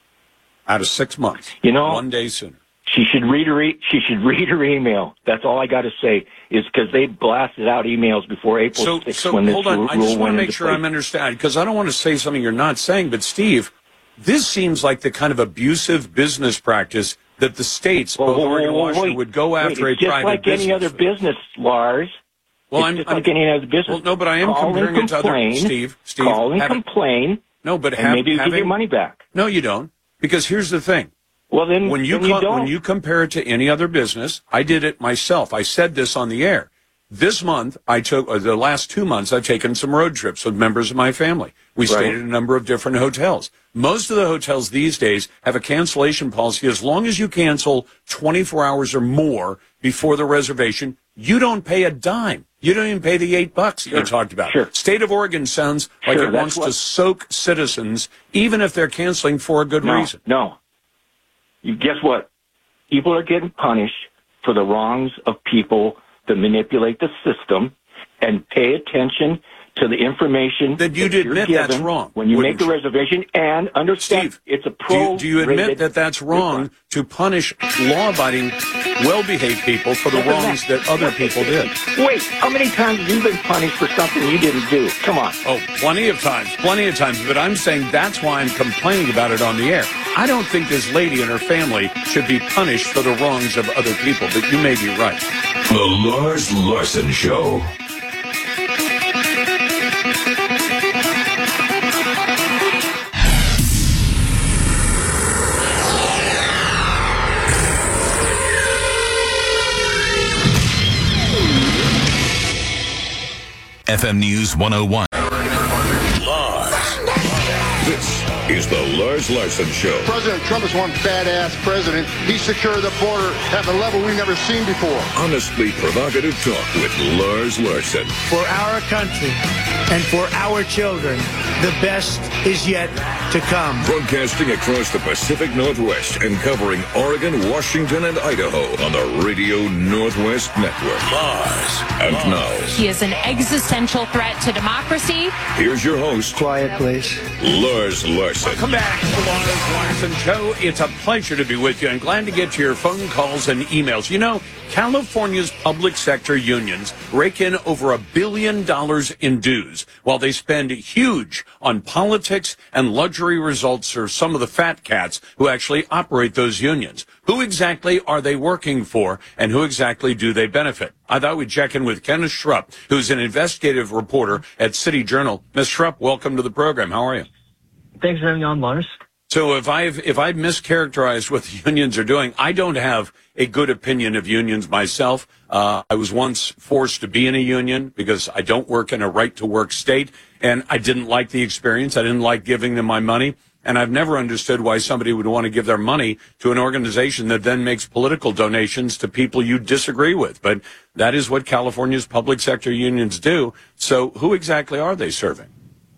Out of six months. You know, one day sooner. She should read her. E- she should read her email. That's all I got to say. Is because they blasted out emails before April So, sixth so when this hold on. rule I just want went to make into sure place. I'm understanding because I don't want to say something you're not saying. But Steve, this seems like the kind of abusive business practice that the states, Well, both wait, Oregon and wait, Washington, wait, would go wait, after it's a just private like business. any other business, Lars. Well, it's I'm, just I'm like any other business. Well, no, but I am call comparing and it to complain, other. Steve, Steve, call and have, complain. No, but and have, maybe you having, get your money back. No, you don't. Because here's the thing. Well, then when you, then you com- don't. when you compare it to any other business, I did it myself. I said this on the air. This month, I took uh, the last two months. I've taken some road trips with members of my family. We Right. stayed at a number of different hotels. Most of the hotels these days have a cancellation policy. As long as you cancel twenty-four hours or more before the reservation, you don't pay a dime. You don't even pay the eight bucks that Sure. you talked about. Sure. State of Oregon sounds like Sure, it that's wants what- to soak citizens, even if they're canceling for a good no, reason. No. You guess what? People are getting punished for the wrongs of people that manipulate the system and pay attention to the information Then you'd that you're admit given that's wrong, when you wouldn't make a you? reservation and understand Steve, it's a Do pro. you, do you admit that that's wrong to punish law-abiding, well-behaved people for the wrongs that other people did? Wait, how many times have you been punished for something you didn't do? Come on. Oh, plenty of times, plenty of times. But I'm saying that's why I'm complaining about it on the air. I don't think this lady and her family should be punished for the wrongs of other people, but you may be right. The Lars Larson Show. F M News one oh one. Lars. This is the Lars Larson Show. President Trump is one badass president. He secured the border at a level we've never seen before. Honestly provocative talk with Lars Larson. For our country and for our children, the best is yet to come. Broadcasting across the Pacific Northwest and covering Oregon, Washington, and Idaho on the Radio Northwest Network. Lars. And Lars. Now. He is an existential threat to democracy. Here's your host. Quiet, please. Lars Larson. Welcome back to the Lars Larson Show. It's a pleasure to be with you and glad to get to your phone calls and emails. You know, California's public sector unions rake in over a billion dollars in dues while they spend huge on politics and luxury results for some of the fat cats who actually operate those unions. Who exactly are they working for and who exactly do they benefit? I thought we'd check in with Kenneth Schrupp, who's an investigative reporter at City Journal. Miz Schrupp, welcome to the program. How are you? Thanks for having me on, Lars. So if I've if I've mischaracterized what the unions are doing, I don't have a good opinion of unions myself. Uh, I was once forced to be in a union because I don't work in a right-to-work state, and I didn't like the experience. I didn't like giving them my money, and I've never understood why somebody would want to give their money to an organization that then makes political donations to people you disagree with. But that is what California's public sector unions do. So who exactly are they serving?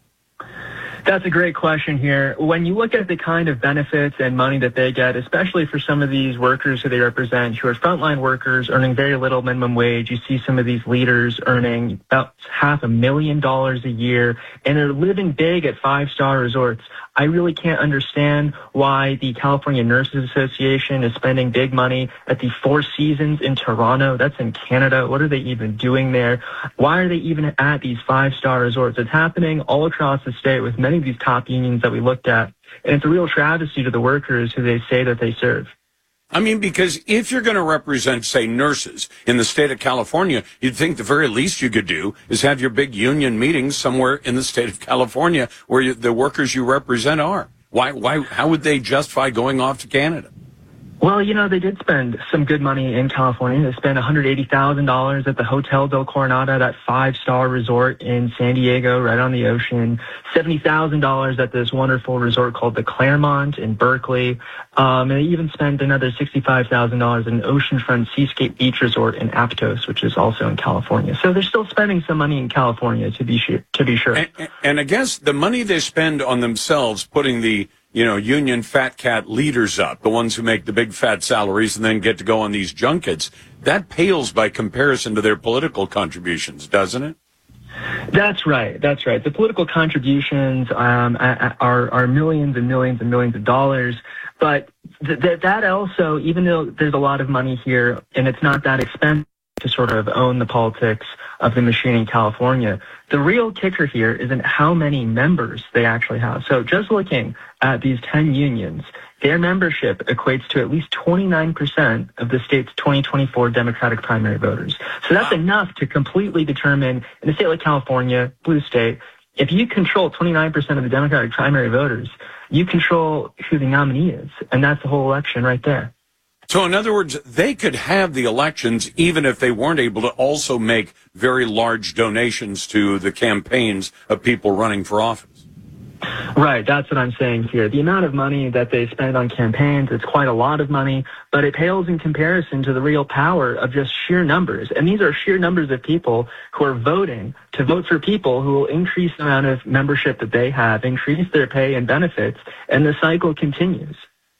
That's a great question here. When you look at the kind of benefits and money that they get, especially for some of these workers who they represent, who are frontline workers earning very little minimum wage, you see some of these leaders earning about half a million dollars a year, and they're living big at five-star resorts. I really can't understand why the California Nurses Association is spending big money at the Four Seasons in Toronto. That's in Canada. What are they even doing there? Why are they even at these five-star resorts? It's happening all across the state with many of these top unions that we looked at. And it's a real travesty to the workers who they say that they serve. I mean, because if you're going to represent, say, nurses in the state of California, you'd think the very least you could do is have your big union meetings somewhere in the state of California where you, the workers you represent are. Why, why, how would they justify going off to Canada? Well, you know, they did spend some good money in California. They spent one hundred eighty thousand dollars at the Hotel Del Coronado, that five-star resort in San Diego, right on the ocean. seventy thousand dollars at this wonderful resort called the Claremont in Berkeley. Um, and they even spent another sixty-five thousand dollars at an oceanfront Seascape Beach Resort in Aptos, which is also in California. So they're still spending some money in California, to be sure. To be sure. And, and I guess the money they spend on themselves, putting the you know, union fat cat leaders up, the ones who make the big fat salaries and then get to go on these junkets, that pales by comparison to their political contributions, doesn't it? That's right. That's right. The political contributions um, are, are millions and millions and millions of dollars. But th- th- that also, even though there's a lot of money here and it's not that expensive to sort of own the politics of the machine in California, the real kicker here is in how many members they actually have. So just looking at these ten unions, their membership equates to at least twenty-nine percent of the state's twenty twenty-four Democratic primary voters. So that's enough to completely determine, in a state like California, blue state, if you control twenty-nine percent of the Democratic primary voters, you control who the nominee is. And that's the whole election right there. So in other words, they could have the elections even if they weren't able to also make very large donations to the campaigns of people running for office. Right, that's what I'm saying here. The amount of money that they spend on campaigns, it's quite a lot of money, but it pales in comparison to the real power of just sheer numbers. And these are sheer numbers of people who are voting to vote for people who will increase the amount of membership that they have, increase their pay and benefits, and the cycle continues.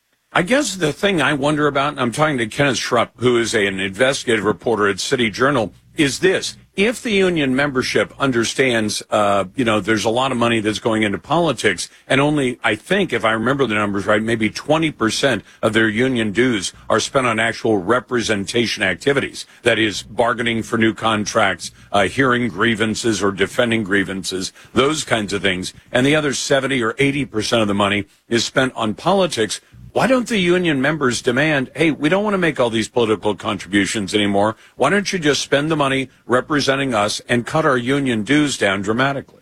I guess the thing I wonder about, and I'm talking to Kenneth Schrupp, who is a, an investigative reporter at City Journal, is this. If the union membership understands, uh, you know, there's a lot of money that's going into politics, and only, I think, if I remember the numbers right, maybe twenty percent of their union dues are spent on actual representation activities. That is, bargaining for new contracts, uh, hearing grievances or defending grievances, those kinds of things. And the other seventy or eighty percent of the money is spent on politics. Why don't the union members demand, hey, we don't want to make all these political contributions anymore. Why don't you just spend the money representing us and cut our union dues down dramatically?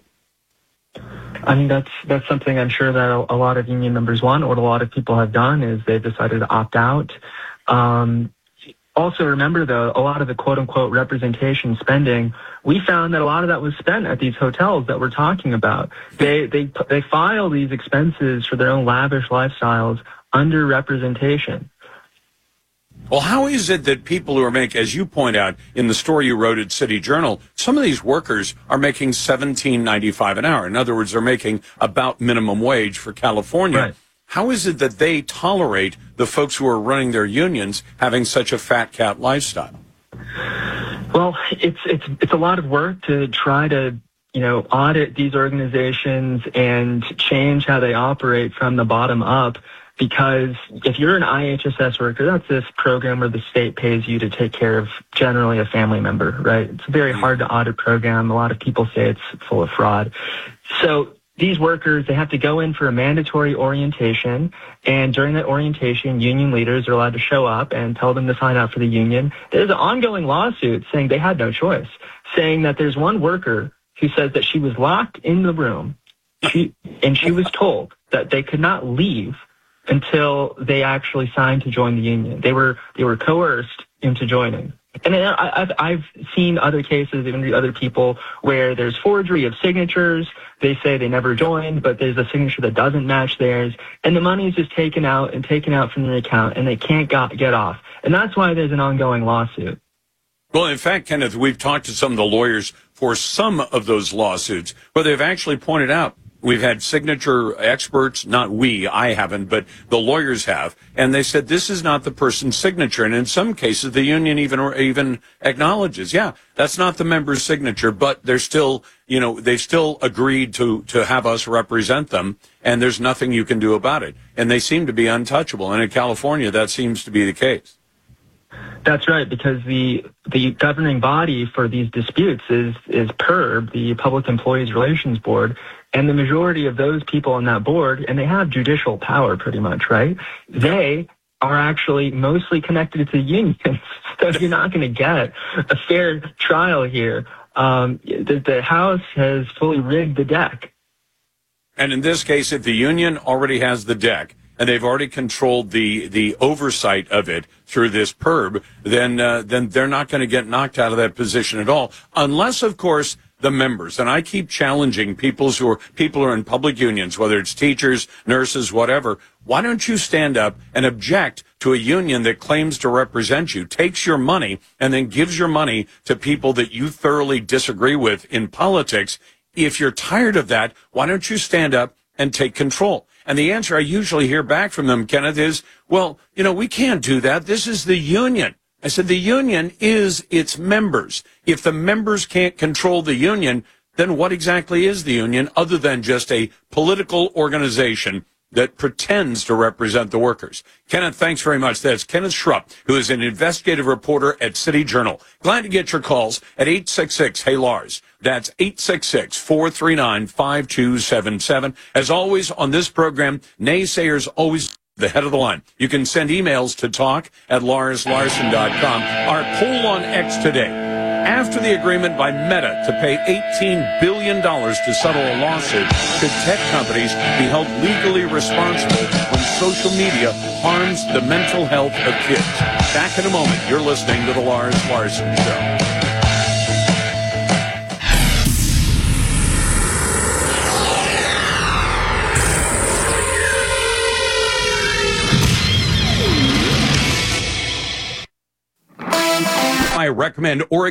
I mean, that's that's something I'm sure that a, a lot of union members want. What a lot of people have done is they've decided to opt out. Um, also remember, though, a lot of the quote-unquote representation spending, we found that a lot of that was spent at these hotels that we're talking about. They they they file these expenses for their own lavish lifestyles under representation. Well, how is it that people who are making, as you point out in the story you wrote at City Journal, some of these workers are making seventeen ninety-five an hour. In other words, they're making about minimum wage for California. Right. How is it that they tolerate the folks who are running their unions having such a fat cat lifestyle? Well, it's it's it's a lot of work to try to, you know, audit these organizations and change how they operate from the bottom up. Because if you're an I H S S worker, that's this program where the state pays you to take care of generally a family member, right? It's a very hard to audit program. A lot of people say it's full of fraud. So these workers, they have to go in for a mandatory orientation, and during that orientation, union leaders are allowed to show up and tell them to sign up for the union. There's an ongoing lawsuit saying they had no choice, saying that there's one worker who says that she was locked in the room, she, and she was told that they could not leave until they actually signed to join the union. They were they were coerced into joining. And I, I've, I've seen other cases, even other people, where there's forgery of signatures. They say they never joined, but there's a signature that doesn't match theirs. And the money is just taken out and taken out from their account, and they can't got, get off. And that's why there's an ongoing lawsuit. Well, in fact, Kenneth, we've talked to some of the lawyers for some of those lawsuits where they've actually pointed out, we've had signature experts, not we, I haven't, but the lawyers have, and they said this is not the person's signature. And in some cases, the union even even acknowledges, yeah, that's not the member's signature, but they're still, you know, they've still agreed to, to have us represent them, and there's nothing you can do about it. And they seem to be untouchable. And in California, that seems to be the case. That's right, because the the governing body for these disputes is is P E R B, the Public Employees Relations Board, and the majority of those people on that board, and they have judicial power pretty much, right? They are actually mostly connected to the unions, so you're not going to get a fair trial here. Um, the, the House has fully rigged the deck. And in this case, if the union already has the deck, and they've already controlled the, the oversight of it through this P E R B, then uh, then they're not going to get knocked out of that position at all, unless, of course, the members. And I keep challenging people who are people who are in public unions, whether it's teachers, nurses, whatever. Why don't you stand up and object to a union that claims to represent you, takes your money, and then gives your money to people that you thoroughly disagree with in politics? If you're tired of that, why don't you stand up and take control? And the answer I usually hear back from them, Kenneth, is, well, you know, we can't do that. This is the union. I said, the union is its members. If the members can't control the union, then what exactly is the union other than just a political organization that pretends to represent the workers? Kenneth, thanks very much. That's Kenneth Schrupp, who is an investigative reporter at City Journal. Glad to get your calls at eight six six, hey Lars. That's eight six six, four three nine, five two seven seven. As always on this program, naysayers always the head of the line. You can send emails to talk at lars larson dot com. Our poll on X today. After the agreement by Meta to pay eighteen billion dollars to settle a lawsuit, should tech companies be held legally responsible when social media harms the mental health of kids? Back in a moment. You're listening to The Lars Larson Show. I recommend Oregon.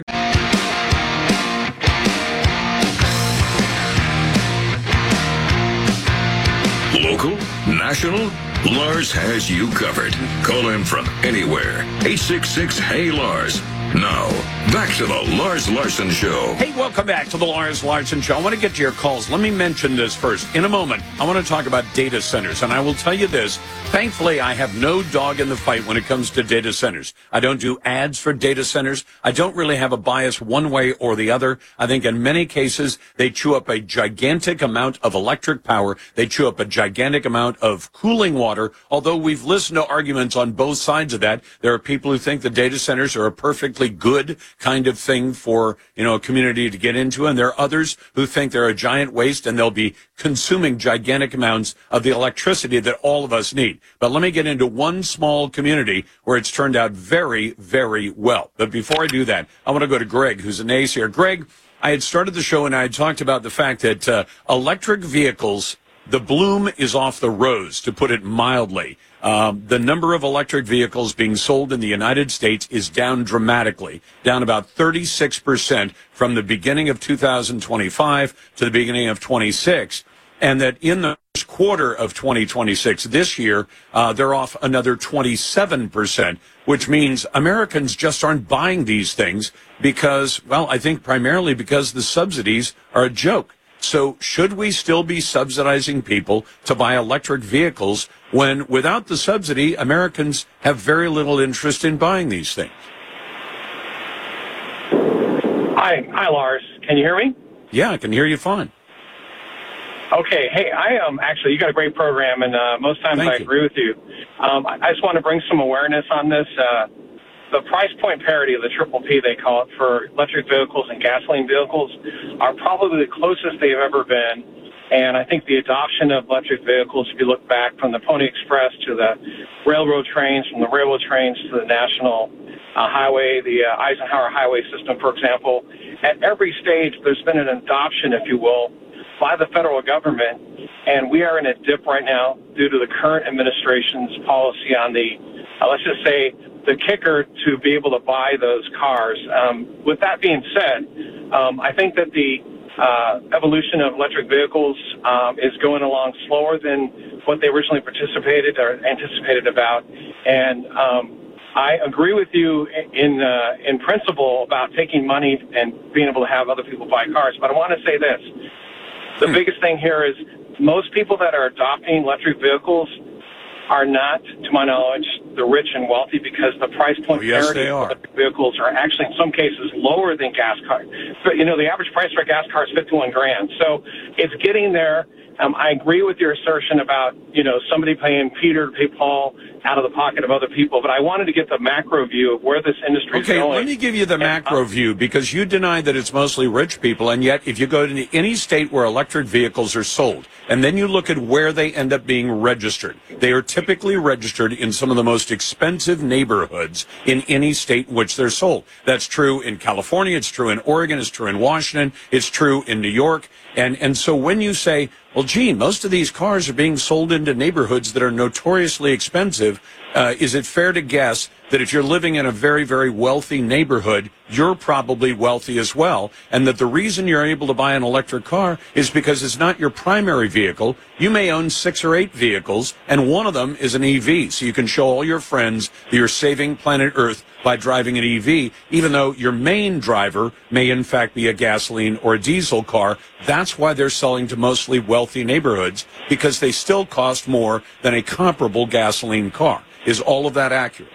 Local, national, Lars has you covered. Call him from anywhere. eight six six, hey Lars. Now, back to the Lars Larson Show. Hey, welcome back to the Lars Larson Show. I want to get to your calls. Let me mention this first. In a moment, I want to talk about data centers. And I will tell you this. Thankfully, I have no dog in the fight when it comes to data centers. I don't do ads for data centers. I don't really have a bias one way or the other. I think in many cases, they chew up a gigantic amount of electric power. They chew up a gigantic amount of cooling water. Although we've listened to arguments on both sides of that, there are people who think the data centers are a perfectly good kind of thing for, you know, a community to get into. And there are others who think they're a giant waste and they'll be consuming gigantic amounts of the electricity that all of us need. But let me get into one small community where it's turned out very, very well. But before I do that, I want to go to Greg, who's a naysayer. Greg, I had started the show and I had talked about the fact that uh, electric vehicles, the bloom is off the rose, to put it mildly. Um, the number of electric vehicles being sold in the United States is down dramatically, down about thirty-six percent from the beginning of two thousand twenty-five to the beginning of twenty-six. And that in the first quarter of twenty twenty-six, this year, uh, they're off another twenty-seven percent, which means Americans just aren't buying these things because, well, I think primarily because the subsidies are a joke. So should we still be subsidizing people to buy electric vehicles when without the subsidy, Americans have very little interest in buying these things? Hi, hi, Lars. Can you hear me? Yeah, I can hear you fine. Okay. Hey, I um actually, you got a great program, and uh, most times Thank I you. agree with you. Um, I, I just want to bring some awareness on this. Uh, the price point parity of the triple P, they call it, for electric vehicles and gasoline vehicles are probably the closest they've ever been. And I think the adoption of electric vehicles, if you look back from the Pony Express to the railroad trains, from the railroad trains to the national uh, highway, the uh, Eisenhower highway system, for example, at every stage there's been an adoption, if you will, by the federal government. And we are in a dip right now due to the current administration's policy on the, uh, let's just say, the kicker to be able to buy those cars. Um, with that being said, um, I think that the uh, evolution of electric vehicles um, is going along slower than what they originally participated or anticipated about. And um, I agree with you in uh, in principle about taking money and being able to have other people buy cars. But I want to say this. The biggest thing here is most people that are adopting electric vehicles are not, to my knowledge, the rich and wealthy, because the price point oh, yes, parity they are. of electric vehicles are actually, in some cases, lower than gas cars. But, you know, the average price for a gas car is fifty-one grand. So it's getting there. Um, I agree with your assertion about, you know, somebody paying Peter to pay Paul out of the pocket of other people. But I wanted to get the macro view of where this industry is okay, going. Okay, let me give you the and, macro uh, view, because you deny that it's mostly rich people, and yet if you go to any state where electric vehicles are sold, and then you look at where they end up being registered, they are typically registered in some of the most expensive neighborhoods in any state in which they're sold. That's true in California, it's true in Oregon, it's true in Washington, it's true in New York. And and so when you say, well, gee, most of these cars are being sold into neighborhoods that are notoriously expensive, uh, is it fair to guess that if you're living in a very, very wealthy neighborhood, you're probably wealthy as well, and that the reason you're able to buy an electric car is because it's not your primary vehicle. You may own six or eight vehicles, and one of them is an E V, so you can show all your friends that you're saving planet Earth by driving an E V, even though your main driver may in fact be a gasoline or a diesel car. That's why they're selling to mostly wealthy neighborhoods, because they still cost more than a comparable gasoline car. Is all of that accurate?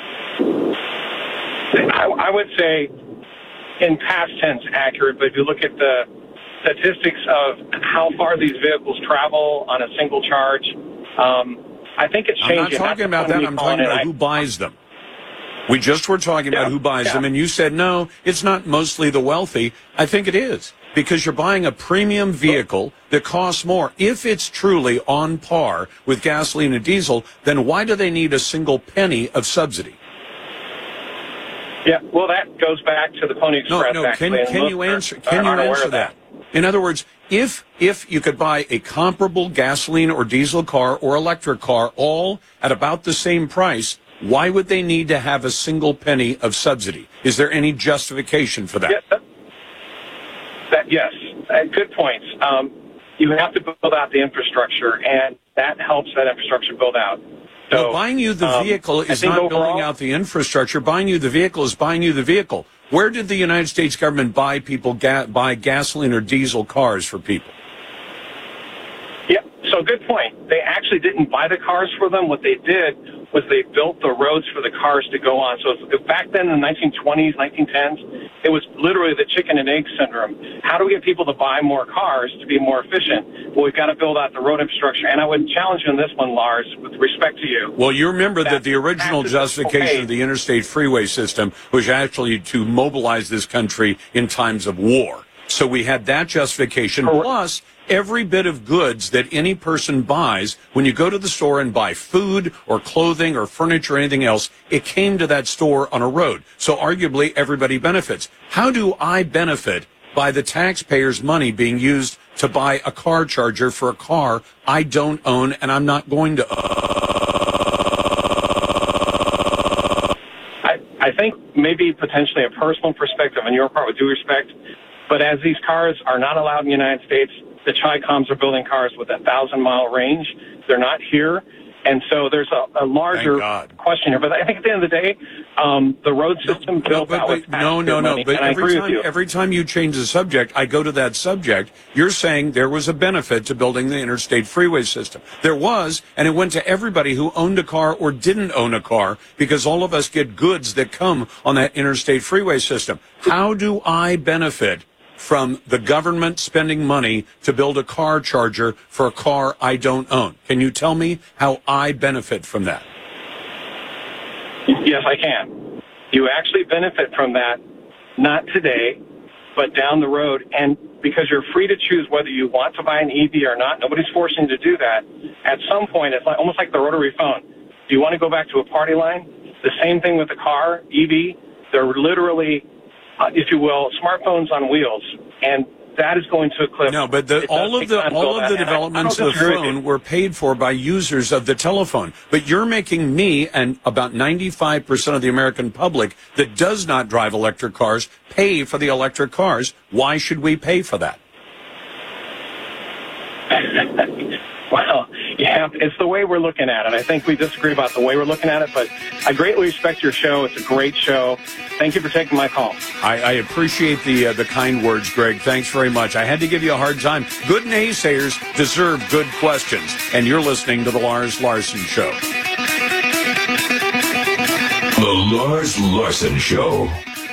I, I would say in past tense accurate, but if you look at the statistics of how far these vehicles travel on a single charge, um, I think it's changing. I'm not talking about that. I'm talking about who buys them. We just were talking yeah, about who buys yeah. them, and you said, no, it's not mostly the wealthy. I think it is, because you're buying a premium vehicle that costs more. If it's truly on par with gasoline and diesel, then why do they need a single penny of subsidy? Yeah, well, that goes back to the Pony Express. No, no. Actually, Can, can you answer? Can you answer that? that? In other words, if if you could buy a comparable gasoline or diesel car or electric car all at about the same price, why would they need to have a single penny of subsidy? Is there any justification for that? Yeah, that, that yes, uh, good points. Um, you have to build out the infrastructure, and that helps that infrastructure build out. So, well, buying you the um, vehicle is not overall, building out the infrastructure. Buying you the vehicle is buying you the vehicle. Where did the United States government buy people ga- buy gasoline or diesel cars for people? Yeah, so good point. They actually didn't buy the cars for them. What they did was they built the roads for the cars to go on. So if, back then in the nineteen twenties, nineteen tens, it was literally the chicken and egg syndrome. How do we get people to buy more cars to be more efficient? Well, we've got to build out the road infrastructure. And I would challenge you on this one, Lars, with respect to you. Well, you remember that, that the original justification of the interstate freeway system was actually to mobilize this country in times of war. So we had that justification, plus every bit of goods that any person buys, when you go to the store and buy food or clothing or furniture or anything else, it came to that store on a road. So arguably everybody benefits. How do I benefit by the taxpayers' money being used to buy a car charger for a car I don't own and I'm not going to own? I, I think maybe potentially a personal perspective on your part with due respect, but as these cars are not allowed in the United States, the Chi-Coms are building cars with a thousand-mile range. They're not here. And so there's a, a larger question here. But I think at the end of the day, um, the road system no, built but, out but, with No, no, no. money, But and I every agree time, with you. every time you change the subject, I go to that subject. You're saying there was a benefit to building the interstate freeway system. There was, and it went to everybody who owned a car or didn't own a car, because all of us get goods that come on that interstate freeway system. How do I benefit from the government spending money to build a car charger for a car I don't own? Can you tell me how I benefit from that? Yes, I can. You actually benefit from that, not today, but down the road. And because you're free to choose whether you want to buy an E V or not, nobody's forcing you to do that. At some point, it's like, almost like the rotary phone. Do you want to go back to a party line? The same thing with the car, E V. They're literally, uh, if you will, smartphones on wheels, and that is going to eclipse. No, but the, all of the all of the developments of the phone were paid for by users of the telephone. But you're making me and about ninety-five percent of the American public that does not drive electric cars pay for the electric cars. Why should we pay for that? Well, yeah, it's the way we're looking at it. I think we disagree about the way we're looking at it, but I greatly respect your show. It's a great show. Thank you for taking my call. I, I appreciate the uh, the kind words, Greg. Thanks very much. I had to give you a hard time. Good naysayers deserve good questions, and you're listening to The Lars Larson Show. The Lars Larson Show.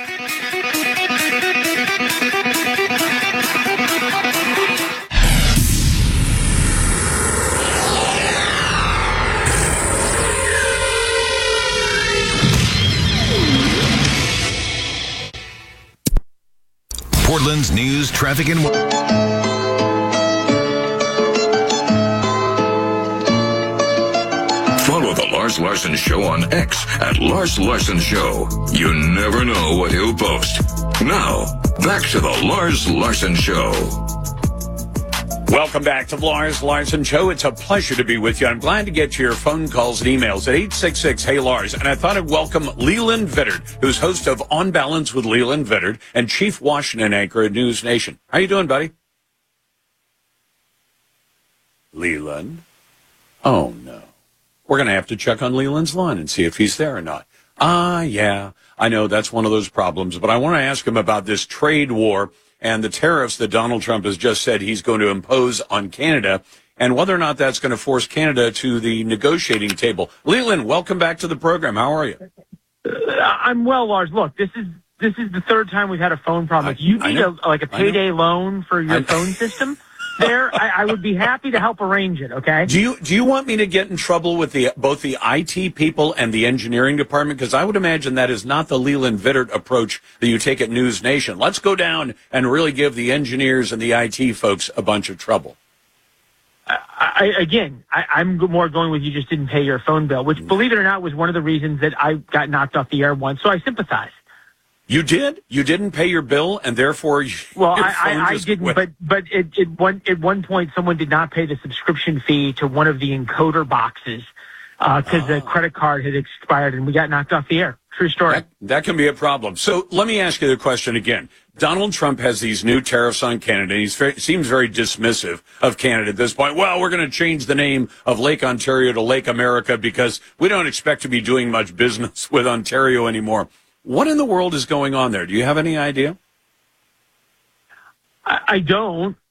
Portland's news, traffic, and... Follow The Lars Larson Show on X at Lars Larson Show. You never know what he'll post. Now, back to The Lars Larson Show. Welcome back to the Lars Larson Show. It's a pleasure to be with you. I'm glad to get your phone calls and emails at eight six six, hey Lars. And I thought I'd welcome Leland Vittert, who's host of On Balance with Leland Vittert and chief Washington anchor at News Nation. How you doing, buddy? Leland? Oh, no. We're going to have to check on Leland's line and see if he's there or not. Ah, yeah, I know that's one of those problems, but I want to ask him about this trade war and the tariffs that Donald Trump has just said he's going to impose on Canada, and whether or not that's going to force Canada to the negotiating table. Leland, welcome back to the program. How are you? Uh, I'm well, Lars. Look, this is this is the third time we've had a phone problem. If you need a, like a payday loan for your phone system, there, I, I would be happy to help arrange it, okay? Do you do you want me to get in trouble with the both the I T people and the engineering department? Because I would imagine that is not the Leland Vittert approach that you take at News Nation. Let's go down and really give the engineers and the I T folks a bunch of trouble. I, I, again, I, I'm more going with you just didn't pay your phone bill, which, believe it or not, was one of the reasons that I got knocked off the air once, so I sympathize. You did? You didn't pay your bill, and therefore you, well, your I, phone I, I just didn't. quit. But but it, it one at one point, someone did not pay the subscription fee to one of the encoder boxes because uh, the credit card had expired, and we got knocked off the air. True story. That, that can be a problem. So let me ask you the question again. Donald Trump has these new tariffs on Canada. He seems very dismissive of Canada at this point. Well, we're going to change the name of Lake Ontario to Lake America because we don't expect to be doing much business with Ontario anymore. What in the world is going on there? Do you have any idea? I, I don't.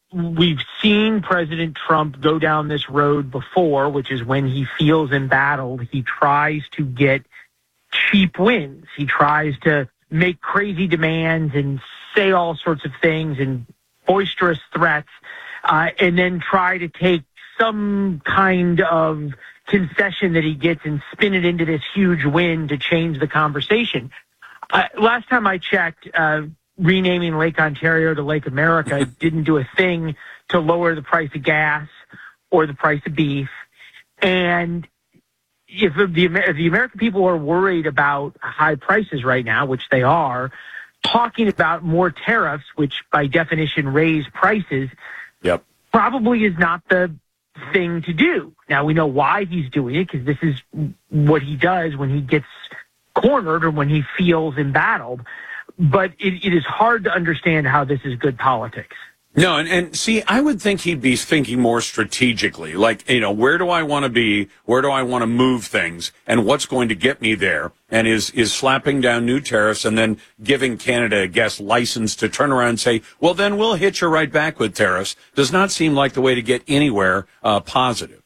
we've seen President Trump go down this road before, which is when he feels embattled, he tries to get cheap wins. He tries to make crazy demands and say all sorts of things and boisterous threats, uh, and then try to take some kind of concession that he gets and spin it into this huge win to change the conversation. Uh, last time I checked, uh, renaming Lake Ontario to Lake America didn't do a thing to lower the price of gas or the price of beef. And if the, if the American people are worried about high prices right now, which they are, talking about more tariffs, which by definition raise prices, yep. probably is not the thing to do. Now, we know why he's doing it, because this is what he does when he gets cornered or when he feels embattled. But it, it is hard to understand how this is good politics. No, and, and see, I would think he'd be thinking more strategically, like, you know, where do I want to be? Where do I want to move things? And what's going to get me there? And is, is slapping down new tariffs and then giving Canada, I guess, license to turn around and say, well, then we'll hit you right back with tariffs, does not seem like the way to get anywhere uh, positive.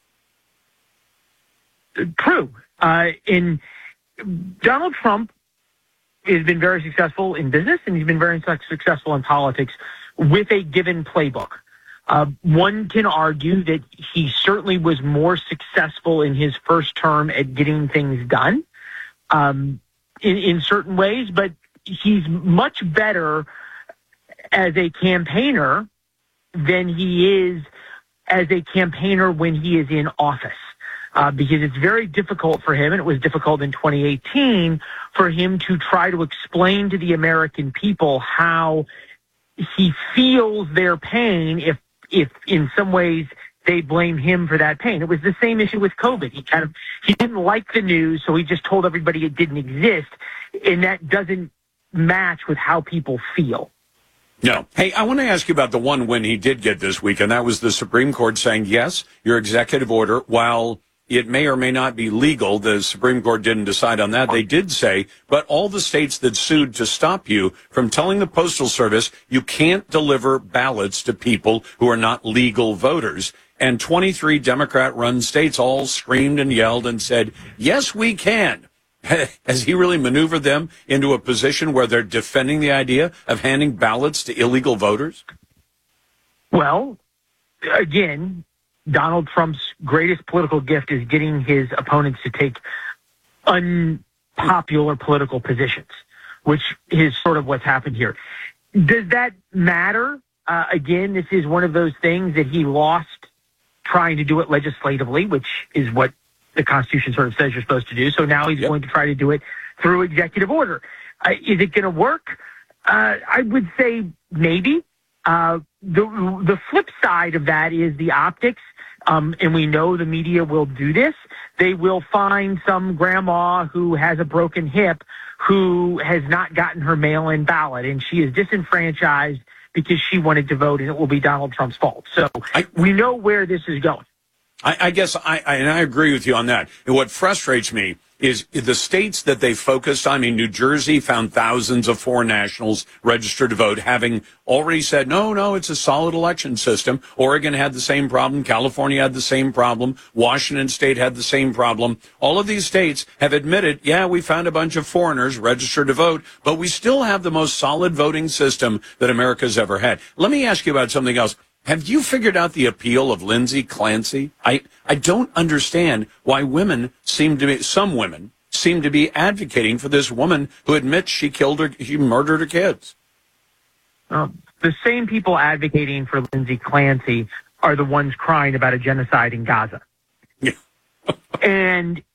True. Uh, in Donald Trump has been very successful in business, and he's been very successful in politics with a given playbook. Uh, one can argue that he certainly was more successful in his first term at getting things done um, in, in certain ways, but he's much better as a campaigner than he is as a campaigner when he is in office. Uh, because it's very difficult for him, and it was difficult in twenty eighteen, for him to try to explain to the American people how he feels their pain if, if in some ways they blame him for that pain. It was the same issue with COVID. He kind of, he didn't like the news, so he just told everybody it didn't exist, and that doesn't match with how people feel. No. Hey, I want to ask you about the one win he did get this week, and that was the Supreme Court saying, yes, your executive order, while it may or may not be legal, the Supreme Court didn't decide on that. They did say, but all the states that sued to stop you from telling the Postal Service you can't deliver ballots to people who are not legal voters. And twenty-three Democrat-run states all screamed and yelled and said, yes, we can. Has he really maneuvered them into a position where they're defending the idea of handing ballots to illegal voters? Well, again, Donald Trump's greatest political gift is getting his opponents to take unpopular political positions, which is sort of what's happened here. Does that matter? Uh, again, this is one of those things that he lost trying to do it legislatively, which is what the Constitution sort of says you're supposed to do. So now he's yep. going to try to do it through executive order. Uh, is it going to work? Uh, I would say maybe. Uh, the the flip side of that is the optics. Um, and we know the media will do this. They will find some grandma who has a broken hip who has not gotten her mail-in ballot, and she is disenfranchised because she wanted to vote, and it will be Donald Trump's fault. So I, we know where this is going. I, I guess, I, I, and I agree with you on that. And what frustrates me is the states that they focused on. I mean, New Jersey found thousands of foreign nationals registered to vote, having already said, no, no, it's a solid election system. Oregon had the same problem. California had the same problem. Washington State had the same problem. All of these states have admitted, yeah, we found a bunch of foreigners registered to vote, but we still have the most solid voting system that America's ever had. Let me ask you about something else. Have you figured out the appeal of Lindsay Clancy? I, I don't understand why women seem to be, some women seem to be advocating for this woman who admits she killed her, she murdered her kids. Um, the same people advocating for Lindsay Clancy are the ones crying about a genocide in Gaza. Yeah. And,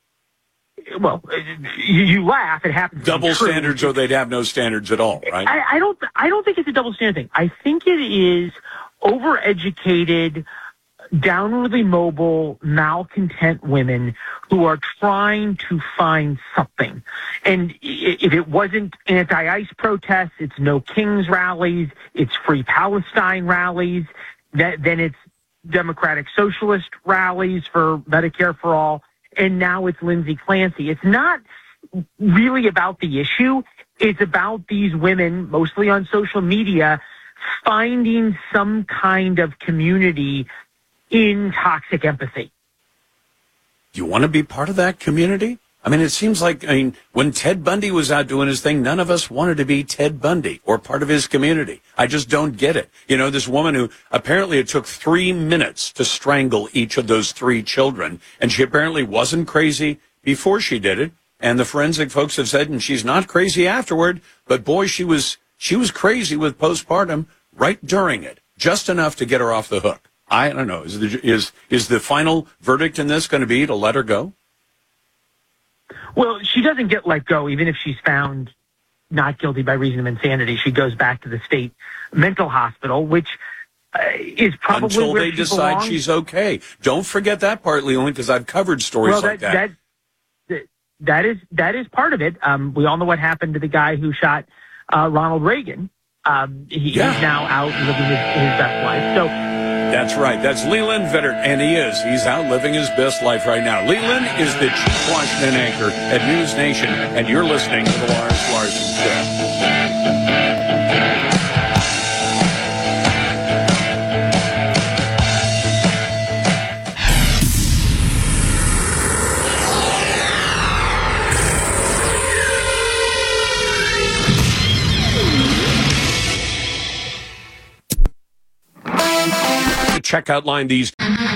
well, you, you laugh. It happens. Double standards, or they'd have no standards at all, right? I, I don't. I don't think it's a double standard thing. I think it is overeducated, downwardly mobile, malcontent women who are trying to find something. And if it wasn't anti-ICE protests, it's No Kings rallies, it's Free Palestine rallies, that, then it's Democratic Socialist rallies for Medicare for all, and now it's Lindsay Clancy. It's not really about the issue. It's about these women, mostly on social media, finding some kind of community in toxic empathy. Do you want to be part of that community? I mean, it seems like, I mean, when Ted Bundy was out doing his thing, none of us wanted to be Ted Bundy or part of his community. I just don't get it. You know, this woman who apparently it took three minutes to strangle each of those three children, and she apparently wasn't crazy before she did it. And the forensic folks have said, and she's not crazy afterward, but boy, she was, she was crazy with postpartum right during it, just enough to get her off the hook. I don't know. Is the, is, is the final verdict in this going to be to let her go? Well, she doesn't get let go, even if she's found not guilty by reason of insanity. She goes back to the state mental hospital, which uh, is probably until where they she decide belongs. She's okay. Don't forget that part, Leland, because I've covered stories well, that, like that. that. that that is that is part of it. Um, we all know what happened to the guy who shot uh, Ronald Reagan. Um, he, Yeah. He's now out living his, his best life. So. That's right. That's Leland Vittert, and he is. He's out living his best life right now. Leland is the chief Washington anchor at News Nation, and you're listening to the Lars Larson Show. Checkout line these.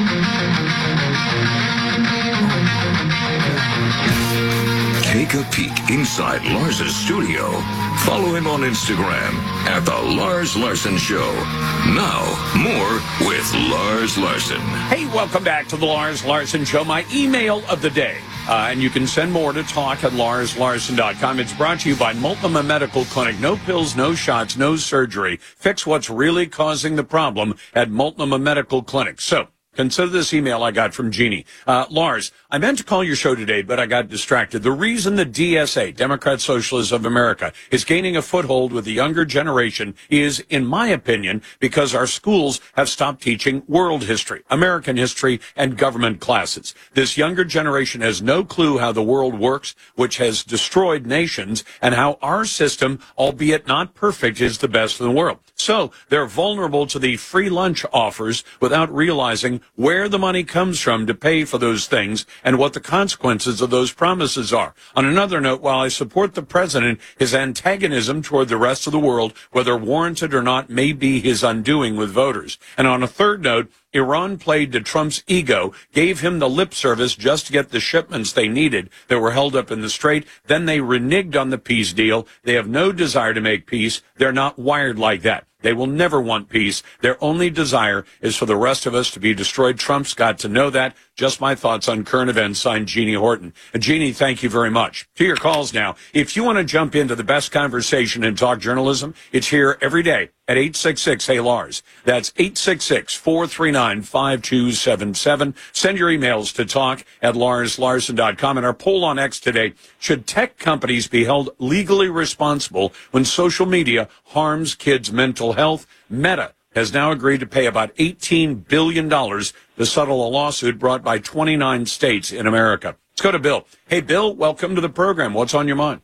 Take a peek inside Lars's studio. Follow him on Instagram at The Lars Larson Show. Now, more with Lars Larson. Hey, welcome back to the Lars Larson Show. My email of the day, uh, and you can send more to talk at lars larson dot com. It's brought to you by Multnomah Medical Clinic. No pills, no shots, no surgery. Fix what's really causing the problem at Multnomah Medical Clinic. So, consider this email I got from Jeannie. Uh, Lars, I meant to call your show today, but I got distracted. The reason the D S A, Democrat Socialists of America, is gaining a foothold with the younger generation is, in my opinion, because our schools have stopped teaching world history, American history, and government classes. This younger generation has no clue how the world works, which has destroyed nations, and how our system, albeit not perfect, is the best in the world. So they're vulnerable to the free lunch offers without realizing where the money comes from to pay for those things and what the consequences of those promises are. On another note, while I support the president, his antagonism toward the rest of the world, whether warranted or not, may be his undoing with voters. And on a third note, Iran played to Trump's ego, gave him the lip service just to get the shipments they needed that were held up in the Strait. Then they reneged on the peace deal. They have no desire to make peace. They're not wired like that. They will never want peace. Their only desire is for the rest of us to be destroyed. Trump's got to know that. Just my thoughts on current events, signed Jeannie Horton. And Jeannie, thank you very much. To your calls now. If you want to jump into the best conversation in talk journalism, it's here every day at eight six six, hey Lars. That's eight six six, four three nine, five two seven seven. Send your emails to talk at lars larson dot com. And our poll on X today, should tech companies be held legally responsible when social media harms kids' mental health? Meta has now agreed to pay about eighteen billion dollars to settle a lawsuit brought by twenty-nine states in America. Let's go to Bill. Hey, Bill, welcome to the program. What's on your mind?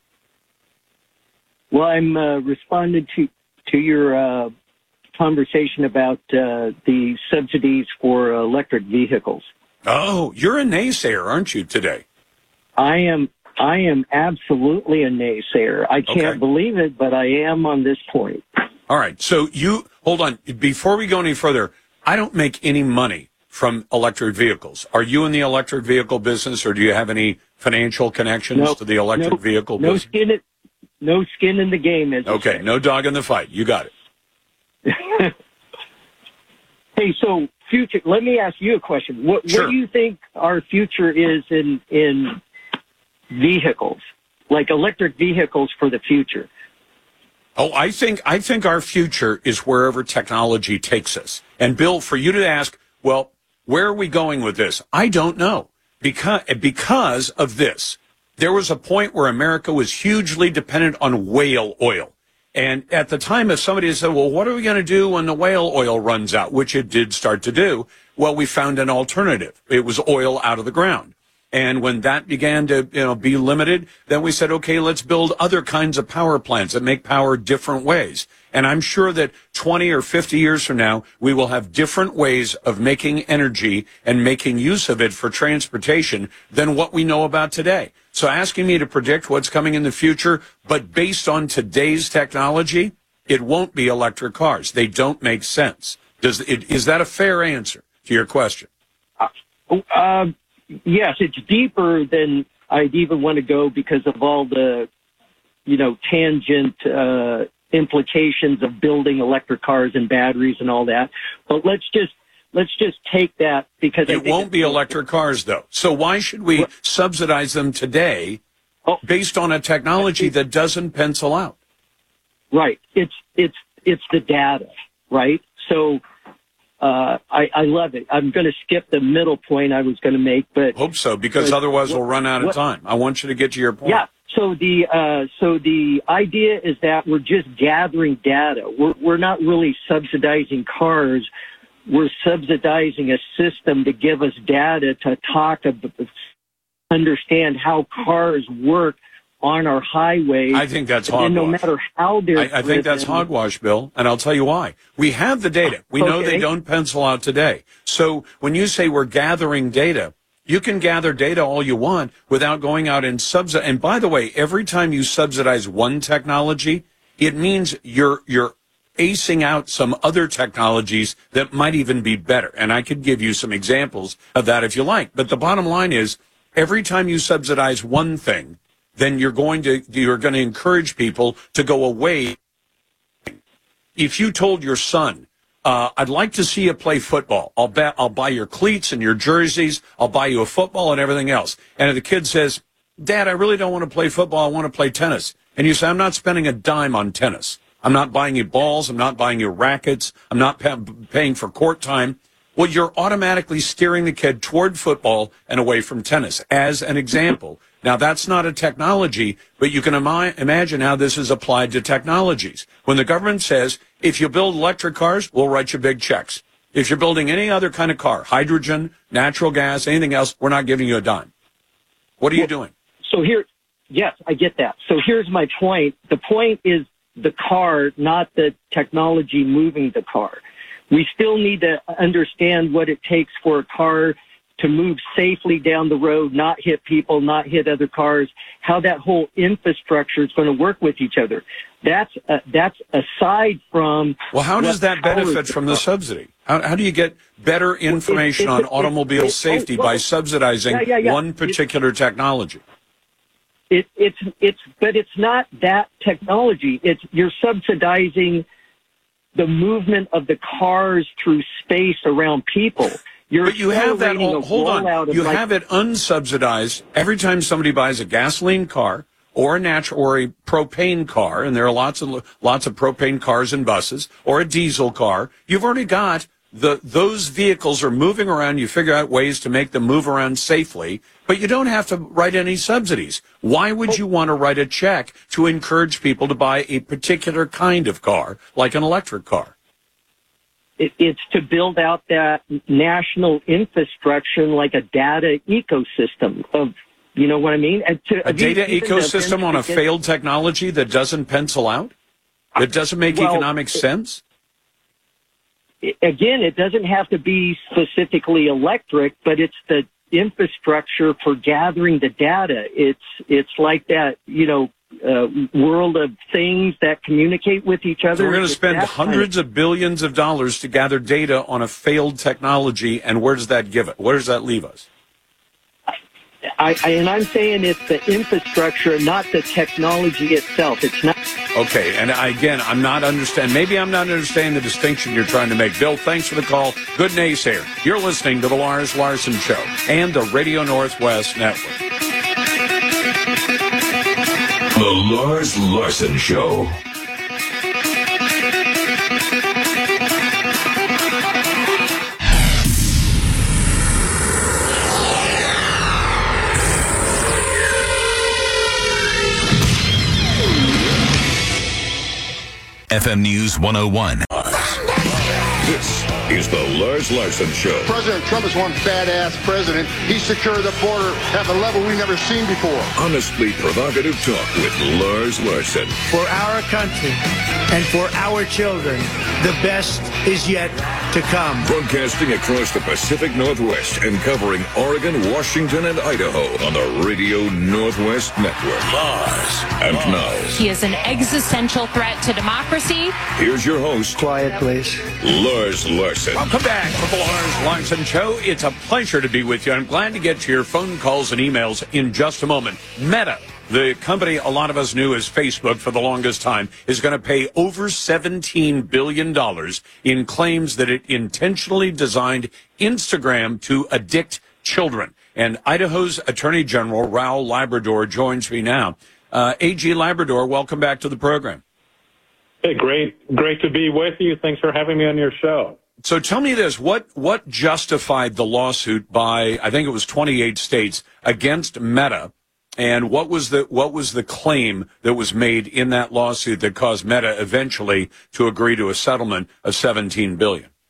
Well, I'm uh, responding to to your uh, conversation about uh, the subsidies for electric vehicles. Oh, you're a naysayer, aren't you, today? I am. I am absolutely a naysayer. I can't Okay. believe it, but I am on this point. All right. So you, hold on. Before we go any further, I don't make any money from electric vehicles. Are you in the electric vehicle business, or do you have any financial connections No, to the electric no, vehicle no business? skin. In, no skin in the game. As you Okay. say. No dog in the fight. You got it. Hey, so future. Let me ask you a question. What, Sure. what do you think our future is in in vehicles, like electric vehicles for the future? Oh, I think I think our future is wherever technology takes us. And Bill, for you to ask, well, where are we going with this? I don't know. Because because of this. There was a point where America was hugely dependent on whale oil. And at the time, if somebody said, well, what are we going to do when the whale oil runs out, which it did start to do? Well, we found an alternative. It was oil out of the ground. And when that began to, you know, be limited, then we said, okay, let's build other kinds of power plants that make power different ways. And I'm sure that twenty or fifty years from now, we will have different ways of making energy and making use of it for transportation than what we know about today. So asking me to predict what's coming in the future, but based on today's technology, it won't be electric cars. They don't make sense. Does it, is that a fair answer to your question? Uh, uh, yes, it's deeper than I'd even want to go because of all the, you know, tangent uh, implications of building electric cars and batteries and all that. But let's just let's just take that because it won't be electric cars, though. So why should we subsidize them today based on a technology that doesn't pencil out? Right. It's it's it's the data, right? So uh, I, I love it. I'm going to skip the middle point I was going to make, but hope so because but, otherwise what, we'll run out of what, time. I want you to get to your point. Yeah. So the uh, so the idea is that we're just gathering data. We're we're not really subsidizing cars. We're subsidizing a system to give us data to talk about, understand how cars work on our highways. I think that's hogwash. And no matter how they're I, I think that's hogwash, Bill, and I'll tell you why. We have the data. We know okay. they don't pencil out today. So when you say we're gathering data, you can gather data all you want without going out and subsidize. And by the way, every time you subsidize one technology, it means you're you're acing out some other technologies that might even be better. And I could give you some examples of that if you like. But the bottom line is, every time you subsidize one thing, then you're going to you're going to encourage people to go away. If you told your son, uh, I'd like to see you play football. I'll bet I'll buy your cleats and your jerseys. I'll buy you a football and everything else. And if the kid says, Dad, I really don't want to play football. I want to play tennis. And you say, I'm not spending a dime on tennis. I'm not buying you balls. I'm not buying you rackets. I'm not pa- paying for court time. Well, you're automatically steering the kid toward football and away from tennis, as an example. Now, that's not a technology, but you can ima- imagine how this is applied to technologies. When the government says, if you build electric cars, we'll write you big checks. If you're building any other kind of car, hydrogen, natural gas, anything else, we're not giving you a dime. What are you doing? So here, yes, I get that. So here's my point. The point is the car, not the technology moving the car. We still need to understand what it takes for a car to move safely down the road, not hit people, not hit other cars, how that whole infrastructure is going to work with each other. That's uh, that's aside from... Well, how does that benefit from the subsidy? How, how do you get better information it, it, on automobile it, it, safety oh, well, by subsidizing yeah, yeah, yeah. one particular it, technology? It, it's it's but it's not that technology. It's you're subsidizing the movement of the cars through space around people. You're but you have that. Hold, hold on. You like, have it unsubsidized every time somebody buys a gasoline car or a natural or a propane car, and there are lots of lots of propane cars and buses, or a diesel car. You've already got the those vehicles are moving around. You figure out ways to make them move around safely, but you don't have to write any subsidies. Why would you want to write a check to encourage people to buy a particular kind of car, like an electric car? It, it's to build out that national infrastructure, like a data ecosystem of, you know what I mean? And to, a data ecosystem on a failed technology that doesn't pencil out? That doesn't make well, economic sense? It, again, it doesn't have to be specifically electric, but it's the infrastructure for gathering the data. It's it's like that, you know, uh, world of things that communicate with each other. So we're going to spend That's hundreds kind of billions of dollars to gather data on a failed technology, and where does that give it? Where does that leave us? I, I, and I'm saying it's the infrastructure, not the technology itself. It's not. Okay, and again, I'm not understanding. Maybe I'm not understanding the distinction you're trying to make. Bill, thanks for the call. Good naysayer. You're listening to the Lars Larson Show and the Radio Northwest Network. The Lars Larson Show. F M News one oh one. This is the Lars Larson Show. President Trump is one badass president. He secured the border at a level we've never seen before. Honestly provocative talk with Lars Larson. For our country and for our children, the best is yet to come. Broadcasting across the Pacific Northwest and covering Oregon, Washington, and Idaho on the Radio Northwest Network. Lars. And now, He is an existential threat to democracy. here's your host. Quiet, please. Lars Larson. Welcome back to the Lars Larson Show. It's a pleasure to be with you. I'm glad to get to your phone calls and emails in just a moment. Meta, the company a lot of us knew as Facebook for the longest time, is going to pay over seventeen billion dollars in claims that it intentionally designed Instagram to addict children. And Idaho's Attorney General, Raul Labrador, joins me now. Uh, A G Labrador, welcome back to the program. Hey, great, great to be with you. Thanks for having me on your show. So tell me this, what what justified the lawsuit by, I think it was twenty-eight states, against Meta, and what was the what was the claim that was made in that lawsuit that caused Meta eventually to agree to a settlement of seventeen billion dollars?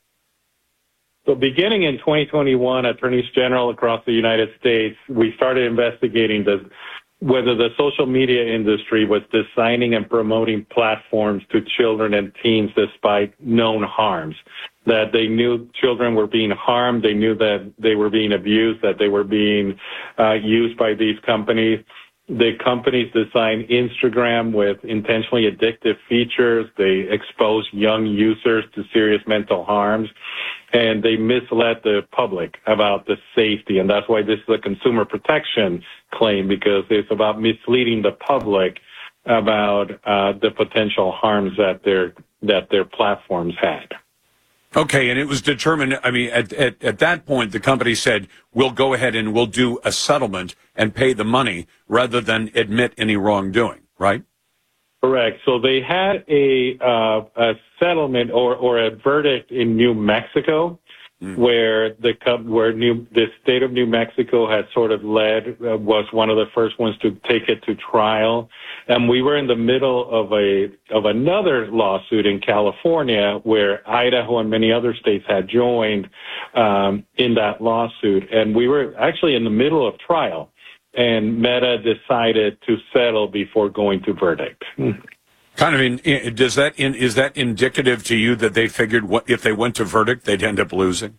So beginning in twenty twenty-one, attorneys general across the United States, we started investigating this, whether the social media industry was designing and promoting platforms to children and teens despite known harms, that they knew children were being harmed, they knew that they were being abused, that they were being uh, used by these companies. The companies designed Instagram with intentionally addictive features. They exposed young users to serious mental harms, and they misled the public about the safety. And that's why this is a consumer protection claim, because it's about misleading the public about uh, the potential harms that their that their platforms had. Okay, and it was determined, I mean, at, at, at that point, the company said, we'll go ahead and we'll do a settlement and pay the money rather than admit any wrongdoing, right? Correct. So they had a, uh, a settlement or, or a verdict in New Mexico, mm. where the where New the state of New Mexico had sort of led, uh, was one of the first ones to take it to trial. And we were in the middle of a of another lawsuit in California where Idaho and many other states had joined um, in that lawsuit. And we were actually in the middle of trial. And Meta decided to settle before going to verdict. Kind of, in, does that in, is that indicative to you that they figured what, if they went to verdict, they'd end up losing?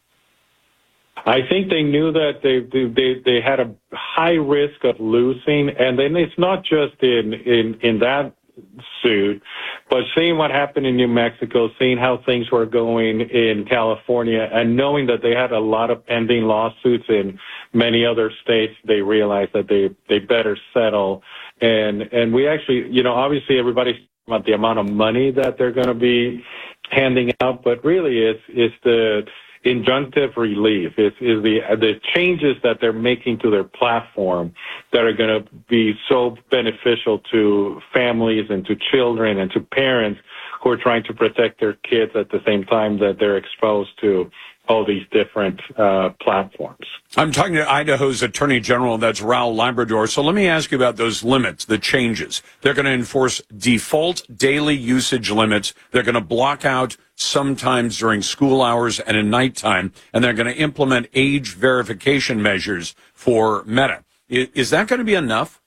I think they knew that they they they had a high risk of losing, and then it's not just in in in that suit, but seeing what happened in New Mexico, seeing how things were going in California, and knowing that they had a lot of pending lawsuits in many other states, they realized that they they better settle. And and we actually, you know, obviously everybody's talking about the amount of money that they're going to be handing out, but really it's it's the injunctive relief, is is the the changes that they're making to their platform that are going to be so beneficial to families and to children and to parents who are trying to protect their kids at the same time that they're exposed to all these different uh, platforms. I'm talking to Idaho's Attorney General, that's Raul Labrador. So let me ask you about those limits, the changes. They're going to enforce default daily usage limits. They're going to block out sometimes during school hours and at nighttime, and they're going to implement age verification measures for Meta. Is that going to be enough?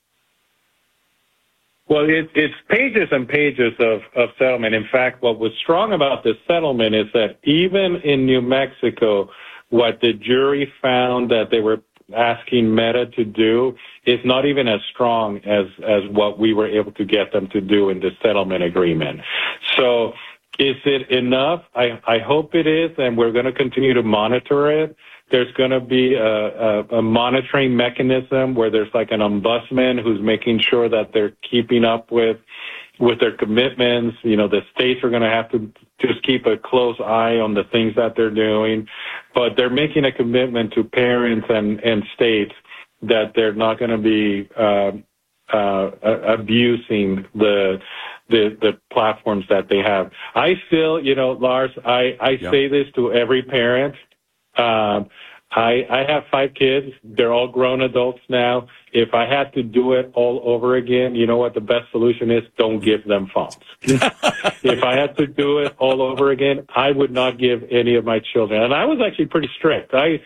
Well, it, it's pages and pages of, of settlement. In fact, what was strong about this settlement is that even in New Mexico, what the jury found that they were asking Meta to do is not even as strong as, as what we were able to get them to do in the settlement agreement. So is it enough? I, I hope it is, and we're going to continue to monitor it. There's going to be a, a, a monitoring mechanism where there's like an ombudsman who's making sure that they're keeping up with with their commitments. You know, the states are going to have to just keep a close eye on the things that they're doing, but they're making a commitment to parents and, and states that they're not going to be uh, uh, abusing the the the platforms that they have. I still, you know, Lars, I, I yeah. say this to every parent. Um, I, I have five kids. They're all grown adults now. If I had to do it all over again, you know what the best solution is? Don't give them phones. If I had to do it all over again, I would not give any of my children. And I was actually pretty strict. I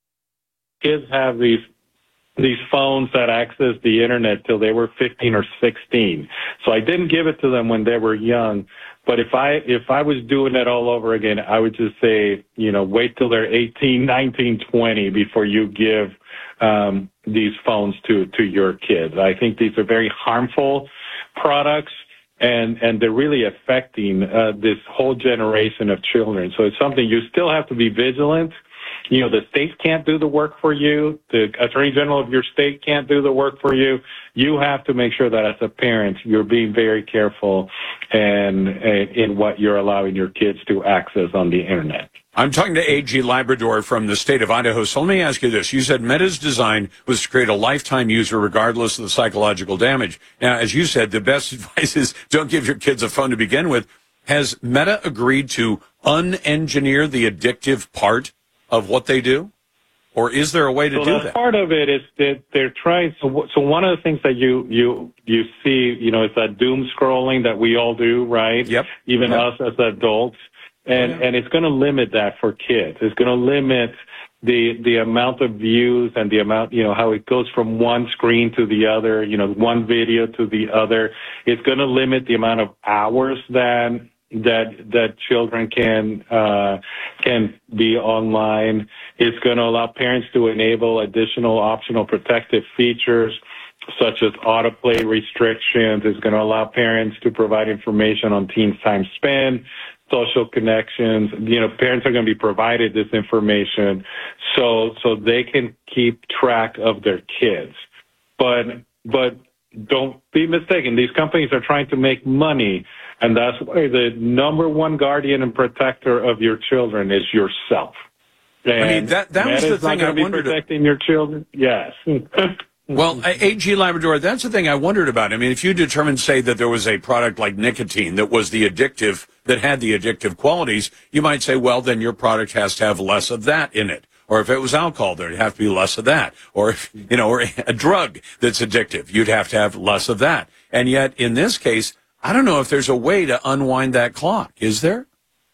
kids have these these phones that access the internet till they were fifteen or sixteen. So I didn't give it to them when they were young. But if I if I was doing it all over again, I would just say, you know, wait till they're eighteen, nineteen, twenty before you give um, these phones to, to your kids. I think these are very harmful products, and, and they're really affecting uh, this whole generation of children. So it's something you still have to be vigilant. You know, the state can't do the work for you. The attorney general of your state can't do the work for you. You have to make sure that as a parent, you're being very careful and, and in what you're allowing your kids to access on the internet. I'm talking to A G Labrador from the state of Idaho. So let me ask you this. You said Meta's design was to create a lifetime user regardless of the psychological damage. Now, as you said, the best advice is don't give your kids a phone to begin with. Has Meta agreed to unengineer the addictive part of what they do? Or is there a way to so do that? that? Part of it is that they're trying. So, so one of the things that you you you see, you know, is that doom scrolling that we all do, right? Yep. Even yep. us as adults, and yeah. and it's going to limit that for kids. It's going to limit the the amount of views and the amount, you know, how it goes from one screen to the other, you know, one video to the other. It's going to limit the amount of hours that that that children can uh, can be online. It's going to allow parents to enable additional optional protective features such as autoplay restrictions. It's going to allow parents to provide information on teens' time spent, social connections. You know, parents are going to be provided this information so so they can keep track of their kids. But but don't be mistaken. These companies are trying to make money. And that's why the number one guardian and protector of your children is yourself. And I mean, that, that was the thing I wondered. Protecting your children? Yes. Well, A G Labrador, that's the thing I wondered about. I mean, if you determined, say, that there was a product like nicotine that was the addictive, that had the addictive qualities, you might say, well, then your product has to have less of that in it. Or if it was alcohol, there'd have to be less of that. Or, if, you know, or a drug that's addictive, you'd have to have less of that. And yet, in this case, I don't know if there's a way to unwind that clock. Is there?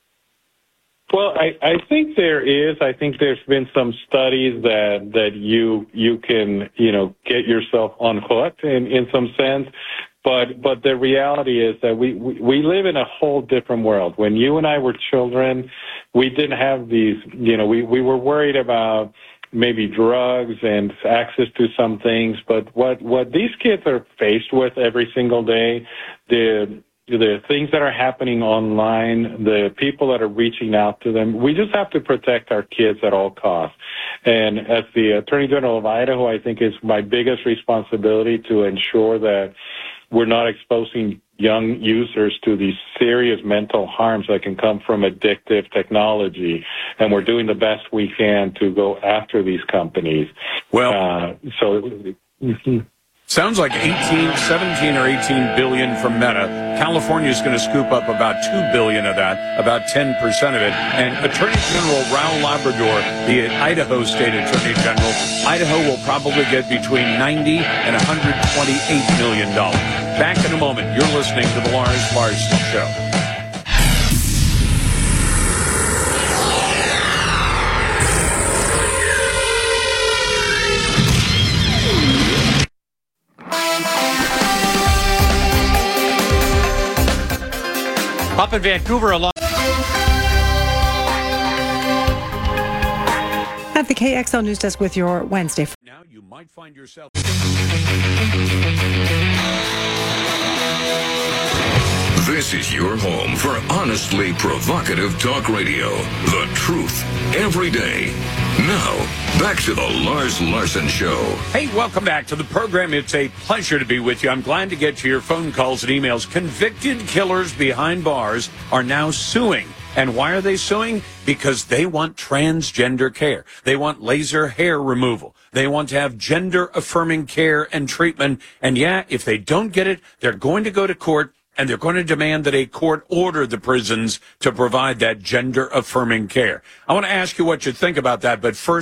Well, I, I think there is. I think there's been some studies that, that you you can, you know, get yourself unhooked in, in some sense. But but the reality is that we, we, we live in a whole different world. When you and I were children, we didn't have these, you know, we, we were worried about maybe drugs and access to some things, but what, what these kids are faced with every single day, the, the things that are happening online, the people that are reaching out to them, we just have to protect our kids at all costs. And as the Attorney General of Idaho, I think it's my biggest responsibility to ensure that we're not exposing young users to these serious mental harms that can come from addictive technology, and we're doing the best we can to go after these companies. Well, uh, so mm-hmm. sounds like eighteen, seventeen or eighteen billion from Meta. California is going to scoop up about two billion of that, about ten percent of it. And Attorney General Raul Labrador, the Idaho State Attorney General, Idaho will probably get between ninety and one hundred twenty-eight million dollars. Back in a moment. You're listening to the Lars Larson Show. Up in Vancouver, a lot. At the K X L News Desk with your Wednesday. Now you might find yourself. This is your home for honestly provocative talk radio. The truth every day. Now, back to the Lars Larson Show. Hey, welcome back to the program. It's a pleasure to be with you. I'm glad to get to your phone calls and emails. Convicted killers behind bars are now suing. And why are they suing? Because they want transgender care. They want laser hair removal. They want to have gender-affirming care and treatment. And yeah, if they don't get it, they're going to go to court, and they're going to demand that a court order the prisons to provide that gender-affirming care. I want to ask you what you think about that, but first,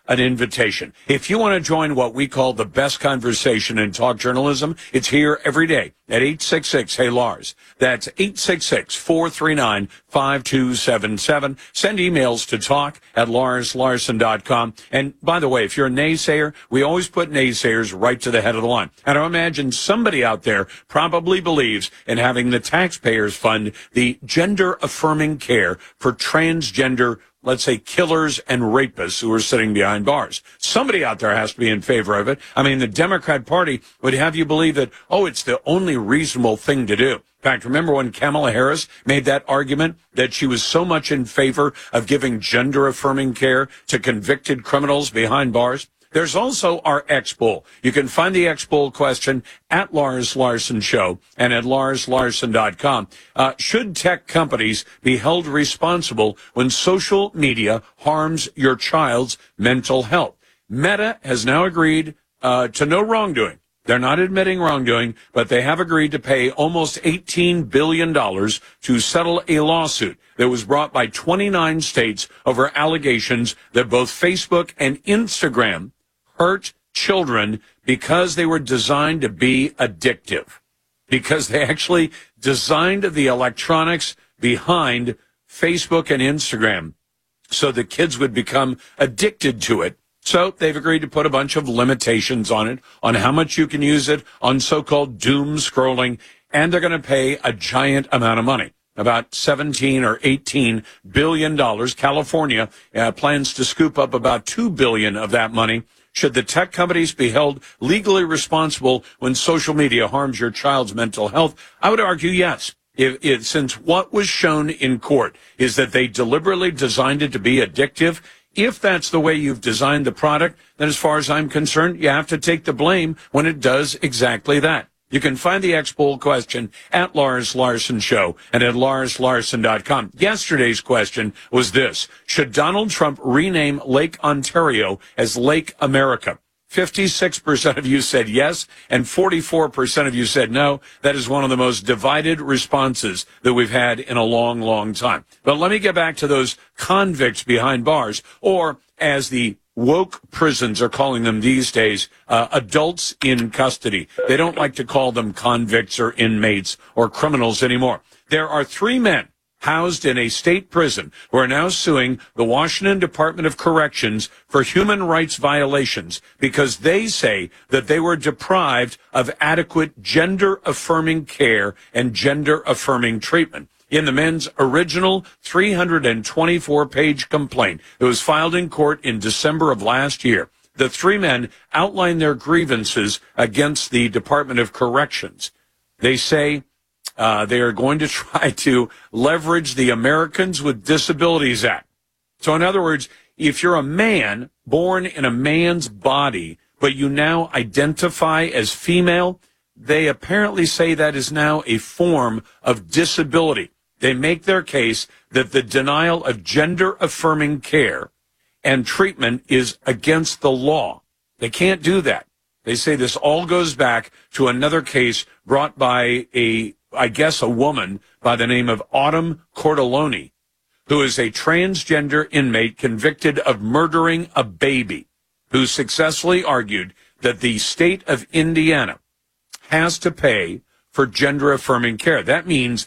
an invitation. If you want to join what we call the best conversation in talk journalism, it's here every day at eight six six, hey Lars. That's eight six six, four three nine, five two seven seven. Send emails to talk at lars larson dot com. And by the way, if you're a naysayer, we always put naysayers right to the head of the line. And I imagine somebody out there probably believes in having the taxpayers fund the gender-affirming care for transgender, let's say, killers and rapists who are sitting behind bars. Somebody out there has to be in favor of it. I mean, the Democrat Party would have you believe that, oh, it's the only reasonable thing to do. In fact, remember when Kamala Harris made that argument that she was so much in favor of giving gender-affirming care to convicted criminals behind bars? There's also our X-Poll. You can find the X-Poll question at Lars Larson Show and at lars larson dot com. Uh, should tech companies be held responsible when social media harms your child's mental health? Meta has now agreed uh, to no wrongdoing. They're not admitting wrongdoing, but they have agreed to pay almost eighteen billion dollars to settle a lawsuit that was brought by twenty-nine states over allegations that both Facebook and Instagram hurt children because they were designed to be addictive, because they actually designed the electronics behind Facebook and Instagram so the kids would become addicted to it. So they've agreed to put a bunch of limitations on it, on how much you can use it, on so-called doom scrolling, and they're going to pay a giant amount of money. About seventeen or eighteen billion dollars. California uh, plans to scoop up about two billion dollars of that money. Should the tech companies be held legally responsible when social media harms your child's mental health? I would argue yes. If, if, since what was shown in court is that they deliberately designed it to be addictive, if that's the way you've designed the product, then as far as I'm concerned, you have to take the blame when it does exactly that. You can find the X-Poll question at Lars Larson Show and at lars larson dot com. Yesterday's question was this: should Donald Trump rename Lake Ontario as Lake America? fifty-six percent of you said yes, and forty-four percent of you said no. That is one of the most divided responses that we've had in a long, long time. But let me get back to those convicts behind bars, or as the woke prisons are calling them these days, uh, adults in custody. They don't like to call them convicts or inmates or criminals anymore. There are three men housed in a state prison who are now suing the Washington Department of Corrections for human rights violations because they say that they were deprived of adequate gender-affirming care and gender-affirming treatment. In the men's original three hundred twenty-four page complaint that was filed in court in December of last year, the three men outline their grievances against the Department of Corrections. They say uh, they are going to try to leverage the Americans with Disabilities Act. So in other words, if you're a man born in a man's body, but you now identify as female, they apparently say that is now a form of disability. They make their case that the denial of gender-affirming care and treatment is against the law. They can't do that. They say this all goes back to another case brought by a, I guess, a woman by the name of Autumn Cortelloni, who is a transgender inmate convicted of murdering a baby, who successfully argued that the state of Indiana has to pay for gender-affirming care. That means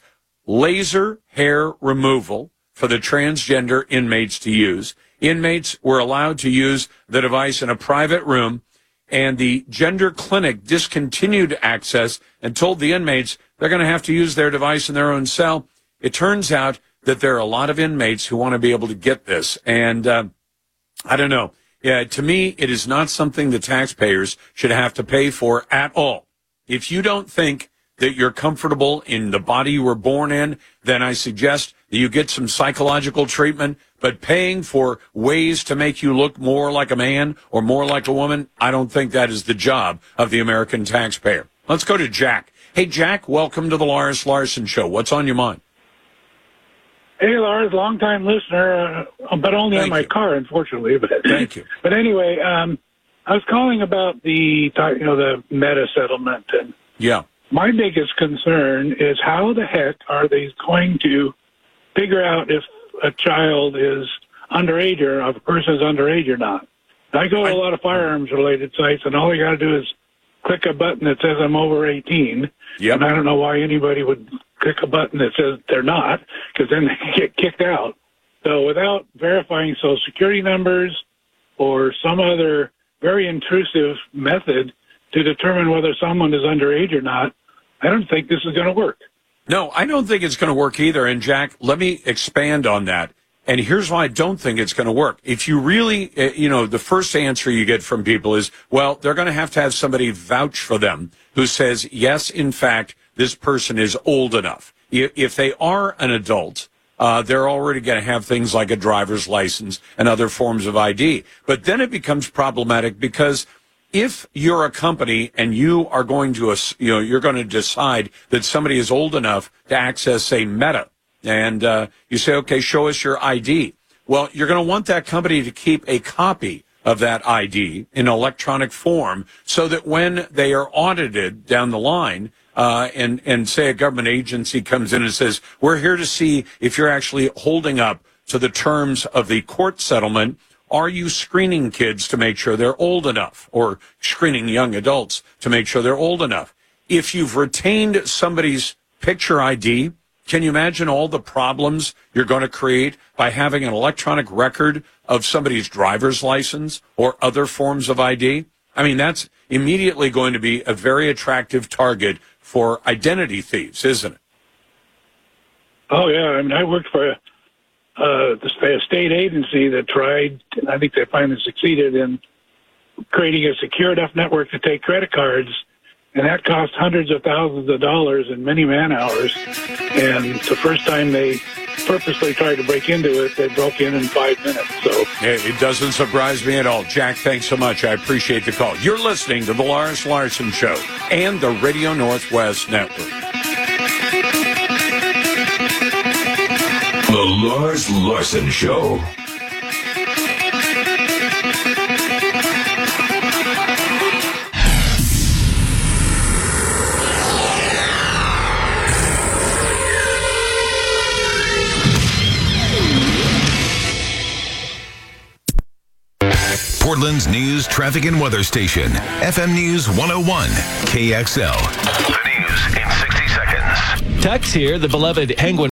laser hair removal for the transgender inmates to use. Inmates were allowed to use the device in a private room, and the gender clinic discontinued access and told the inmates they're going to have to use their device in their own cell. It turns out that there are a lot of inmates who want to be able to get this, and uh, I don't know. Yeah, to me, it is not something the taxpayers should have to pay for at all. If you don't think that you're comfortable in the body you were born in, then I suggest that you get some psychological treatment. But paying for ways to make you look more like a man or more like a woman, I don't think that is the job of the American taxpayer. Let's go to Jack. Hey, Jack, welcome to the Lars Larson Show. What's on your mind? Hey, Lars, long-time listener, uh, but only Thank on my you. car, unfortunately. But Thank you. But anyway, um, I was calling about the, you know, the Meta settlement, and yeah. My biggest concern is how the heck are they going to figure out if a child is underage or if a person is underage or not? I go to a lot of firearms-related sites, and all you got to do is click a button that says I'm over eighteen. Yep. And I don't know why anybody would click a button that says they're not, because then they get kicked out. So without verifying Social Security numbers or some other very intrusive method to determine whether someone is underage or not, I don't think this is going to work. No, I don't think it's going to work either. And, Jack, let me expand on that. And here's why I don't think it's going to work. If you really, you know, the first answer you get from people is, well, they're going to have to have somebody vouch for them who says, yes, in fact, this person is old enough. If they are an adult, uh, they're already going to have things like a driver's license and other forms of I D. But then it becomes problematic because if you're a company and you are going to, you know, you're going to decide that somebody is old enough to access, say, Meta, and uh, you say, okay, show us your I D. Well, you're going to want that company to keep a copy of that I D in electronic form so that when they are audited down the line, uh, and, and say a government agency comes in and says, we're here to see if you're actually holding up to the terms of the court settlement. Are you screening kids to make sure they're old enough, or screening young adults to make sure they're old enough? If you've retained somebody's picture I D, can you imagine all the problems you're going to create by having an electronic record of somebody's driver's license or other forms of I D? I mean, that's immediately going to be a very attractive target for identity thieves, isn't it? Oh, yeah. I mean, I worked for a, uh, a state agency that tried, and I think they finally succeeded in creating a secure enough network to take credit cards. And that cost hundreds of thousands of dollars and many man hours. And the first time they purposely tried to break into it, they broke in in five minutes. So it doesn't surprise me at all. Jack, thanks so much. I appreciate the call. You're listening to the Lars Larson Show and the Radio Northwest Network. The Lars Larson Show. Portland's news, traffic, and weather station. F M News one oh one, K X L. The news in sixty seconds. Tex here, the beloved Penguin.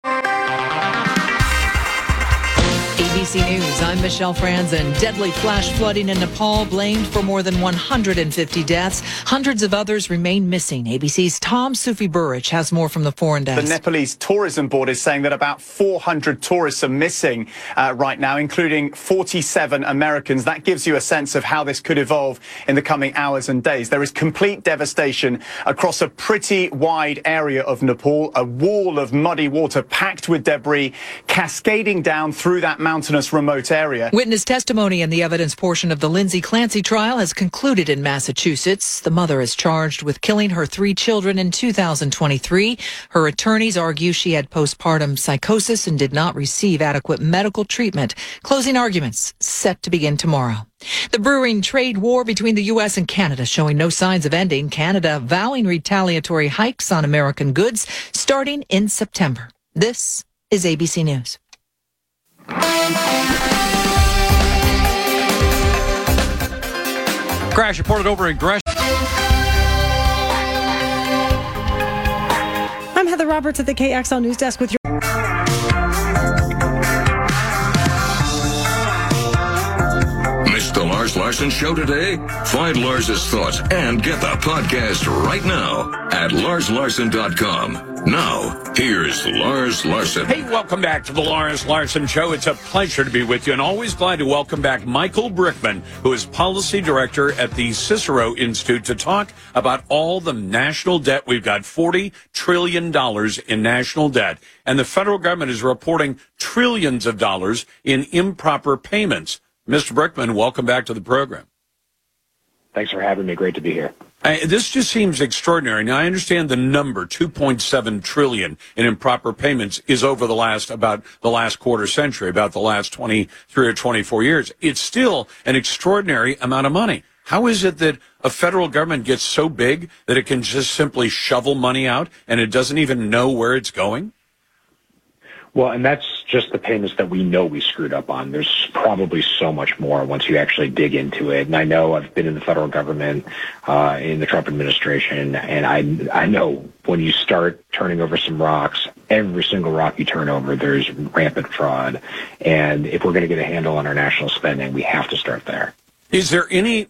A B C News, I'm Michelle Franzen. Deadly flash flooding in Nepal blamed for more than one hundred fifty deaths. Hundreds of others remain missing. A B C's Tom Sufi-Burich has more from the foreign desk. The Nepalese Tourism Board is saying that about four hundred tourists are missing uh, right now, including forty-seven Americans. That gives you a sense of how this could evolve in the coming hours and days. There is complete devastation across a pretty wide area of Nepal, a wall of muddy water packed with debris cascading down through that mountainous remote area. Witness testimony in the evidence portion of the Lindsay Clancy trial has concluded in Massachusetts. The mother is charged with killing her three children in two thousand twenty-three. Her attorneys argue she had postpartum psychosis and did not receive adequate medical treatment. Closing arguments set to begin tomorrow. The brewing trade war between the U S and Canada showing no signs of ending. Canada vowing retaliatory hikes on American goods starting in September. This is A B C News. Crash reported over in Gresham. I'm Heather Roberts at the K X L News Desk with your... Missed the Lars Larson Show today? Find Lars's thoughts and get the podcast right now at lars larson dot com. Now, here's Lars Larson. Hey, welcome back to the Lars Larson Show. It's a pleasure to be with you, and always glad to welcome back Michael Brickman, who is Policy Director at the Cicero Institute, to talk about all the national debt. We've got forty trillion dollars in national debt, and the federal government is reporting trillions of dollars in improper payments. Mister Brickman, welcome back to the program. Thanks for having me. Great to be here. Uh, this just seems extraordinary. Now, I understand the number, two point seven trillion dollars in improper payments, is over the last, about the last quarter century, about the last twenty-three or twenty-four years. It's still an extraordinary amount of money. How is it that a federal government gets so big that it can just simply shovel money out and it doesn't even know where it's going? Well, and that's just the payments that we know we screwed up on. There's probably so much more once you actually dig into it. And I know I've been in the federal government, uh, in the Trump administration, and I, I know when you start turning over some rocks, every single rock you turn over, there's rampant fraud. And if we're going to get a handle on our national spending, we have to start there. Is there any,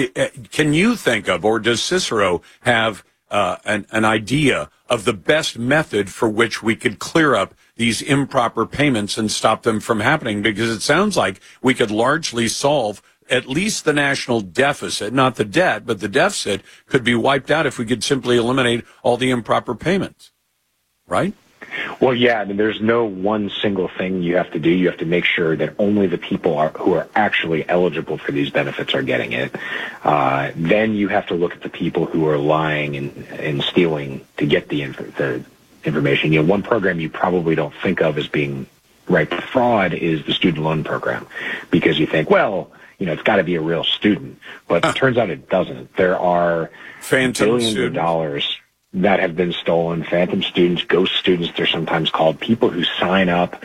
can you think of, or does Cicero have uh, an, an idea of the best method for which we could clear up these improper payments and stop them from happening? Because it sounds like we could largely solve at least the national deficit, not the debt, but the deficit could be wiped out if we could simply eliminate all the improper payments, right? Well, yeah, I mean, there's no one single thing you have to do. You have to make sure that only the people are, who are actually eligible for these benefits are getting it. Uh, then you have to look at the people who are lying and, and stealing to get the, inf- the information. You know, one program you probably don't think of as being ripe for fraud is the student loan program, because you think, well, you know, it's got to be a real student. But it turns out it doesn't. There are Phantom billions students. of dollars that have been stolen. Phantom students, ghost students, they're sometimes called, people who sign up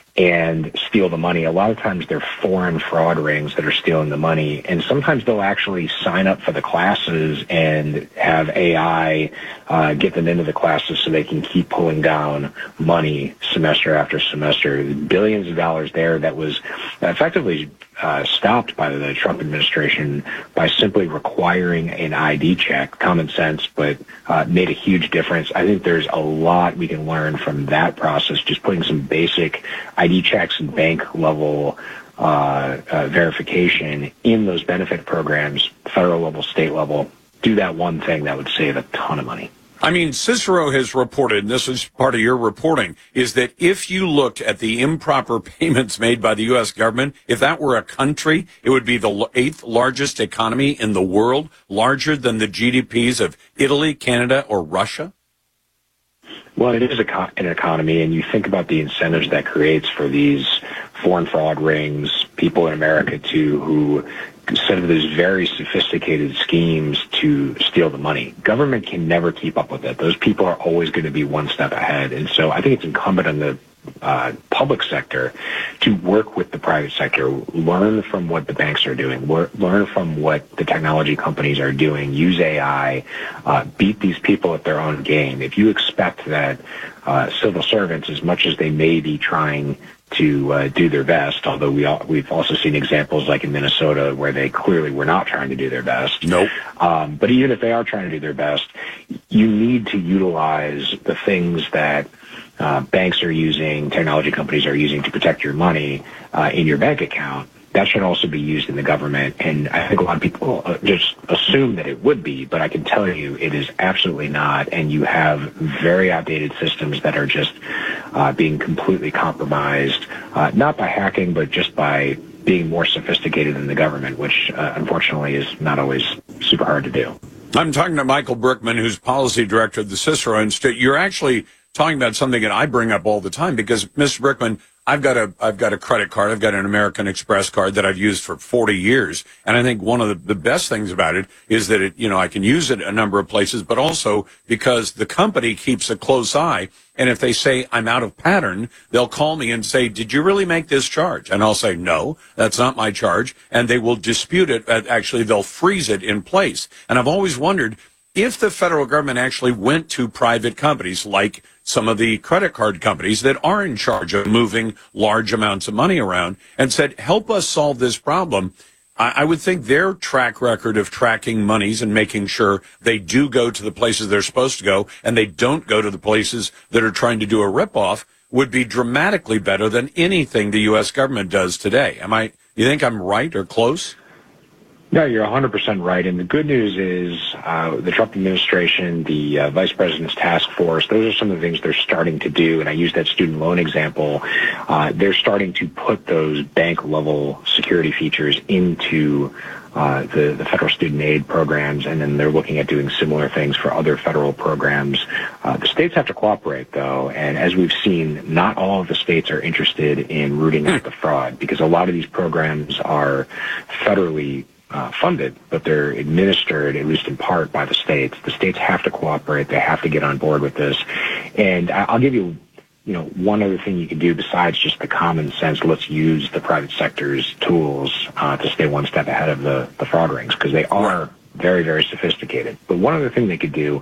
and steal the money. A lot of times they're foreign fraud rings that are stealing the money, and sometimes they'll actually sign up for the classes and have A I uh, get them into the classes so they can keep pulling down money semester after semester. Billions of dollars there that was effectively uh, stopped by the Trump administration by simply requiring an I D check. Common sense, but uh, made a huge difference. I think there's a lot we can learn from that process, just putting some basic I D checks and bank level uh, uh, verification in those benefit programs, federal level, state level. Do that one thing that would save a ton of money. I mean, Cicero has reported, and this is part of your reporting, is that if you looked at the improper payments made by the U S government, if that were a country, it would be the eighth largest economy in the world, larger than the G D Ps of Italy, Canada, or Russia. Well, it is a co- an economy, and you think about the incentives that creates for these foreign fraud rings, people in America, too, who set up these very sophisticated schemes to steal the money. Government can never keep up with it. Those people are always going to be one step ahead. And so I think it's incumbent on the uh, public sector to work with the private sector, learn from what the banks are doing, wor- learn from what the technology companies are doing, use A I, uh, beat these people at their own game. If you expect that uh, civil servants, as much as they may be trying to uh, do their best, although we all, we've also seen examples like in Minnesota where they clearly were not trying to do their best. Nope. Um, but even if they are trying to do their best, you need to utilize the things that uh, banks are using, technology companies are using to protect your money uh, in your bank account. That should also be used in the government. And I think a lot of people just assume that it would be, but I can tell you it is absolutely not. And you have very outdated systems that are just uh, being completely compromised, uh, not by hacking, but just by being more sophisticated than the government, which uh, unfortunately is not always super hard to do. I'm talking to Michael Brickman, who's policy director of the Cicero Institute. You're actually talking about something that I bring up all the time because, Mister Brickman, I've got a I've got a credit card. I've got an American Express card that I've used for forty years. And I think one of the, the best things about it is that it, you know, I can use it a number of places, but also because the company keeps a close eye. And if they say I'm out of pattern, they'll call me and say, did you really make this charge? And I'll say, no, that's not my charge. And they will dispute it. Actually, they'll freeze it in place. And I've always wondered if the federal government actually went to private companies like some of the credit card companies that are in charge of moving large amounts of money around and said, help us solve this problem. I, I would think their track record of tracking monies and making sure they do go to the places they're supposed to go and they don't go to the places that are trying to do a ripoff would be dramatically better than anything the U S government does today. Am I, you think I'm right or close? No, you're one hundred percent right. And the good news is uh, the Trump administration, the uh, vice president's task force, those are some of the things they're starting to do. And I used that student loan example. Uh, they're starting to put those bank-level security features into uh, the, the federal student aid programs, and then they're looking at doing similar things for other federal programs. Uh, the states have to cooperate, though, and as we've seen, not all of the states are interested in rooting out the fraud because a lot of these programs are federally Uh, funded, but they're administered, at least in part, by the states. The states have to cooperate. They have to get on board with this. And I'll give you you know, one other thing you can do besides just the common sense, let's use the private sector's tools uh, to stay one step ahead of the, the fraud rings, because they are very, very sophisticated. But one other thing they could do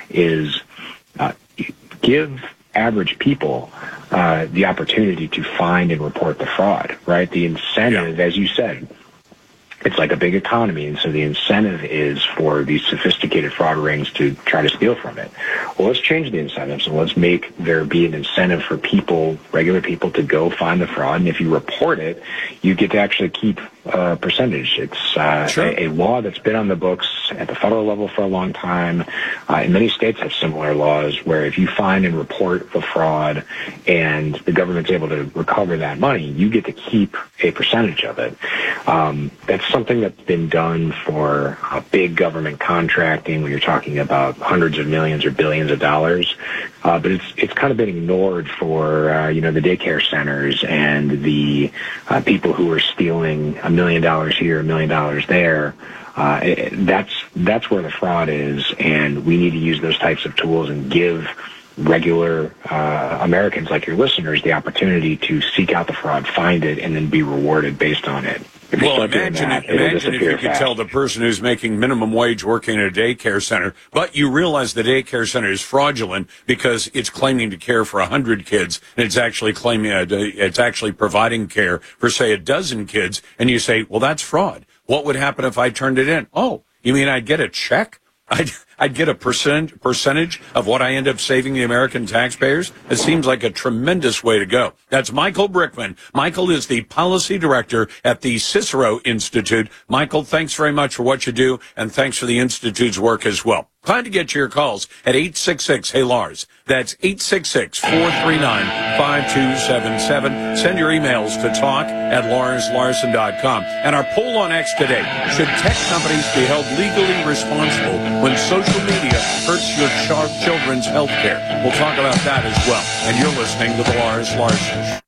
is uh, give average people uh, the opportunity to find and report the fraud, right? The incentive, yeah. as you said, it's like a big economy, and so the incentive is for these sophisticated fraud rings to try to steal from it. Well, let's change the incentives, and let's make there be an incentive for people, regular people, to go find the fraud, and if you report it, you get to actually keep a percentage. It's uh, sure. a, a law that's been on the books at the federal level for a long time, uh, and many states have similar laws where if you find and report the fraud and the government's able to recover that money, you get to keep a percentage of it. Um, that's something that's been done for uh, big government contracting when you're talking about hundreds of millions or billions of dollars. Uh, but it's it's kind of been ignored for, uh, you know, the daycare centers and the uh, people who are stealing a million dollars here, a million dollars there. Uh, it, that's that's where the fraud is, and we need to use those types of tools and give regular uh, Americans like your listeners the opportunity to seek out the fraud, find it, and then be rewarded based on it. Well, imagine, that, imagine if you could fast. tell the person who's making minimum wage working at a daycare center, but you realize the daycare center is fraudulent because it's claiming to care for one hundred kids, and it's actually claiming uh, it's actually providing care for, say, a dozen kids, and you say, well, that's fraud. What would happen if I turned it in? Oh, you mean I'd get a check? I'd, I'd get a percent, percentage of what I end up saving the American taxpayers? It seems like a tremendous way to go. That's Michael Brickman. Michael is the policy director at the Cicero Institute. Michael, thanks very much for what you do, and thanks for the Institute's work as well. Glad to get your calls at eight six six, hey Lars. That's eight six six, four three nine, five two seven seven. Send your emails to talk at lars larson dot com. And our poll on X today, should tech companies be held legally responsible when social media hurts your ch- children's health care? We'll talk about that as well. And you're listening to the Lars Larson Show.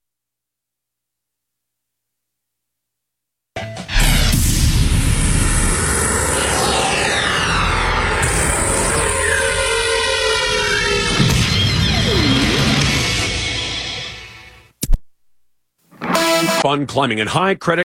Fun climbing and high credit.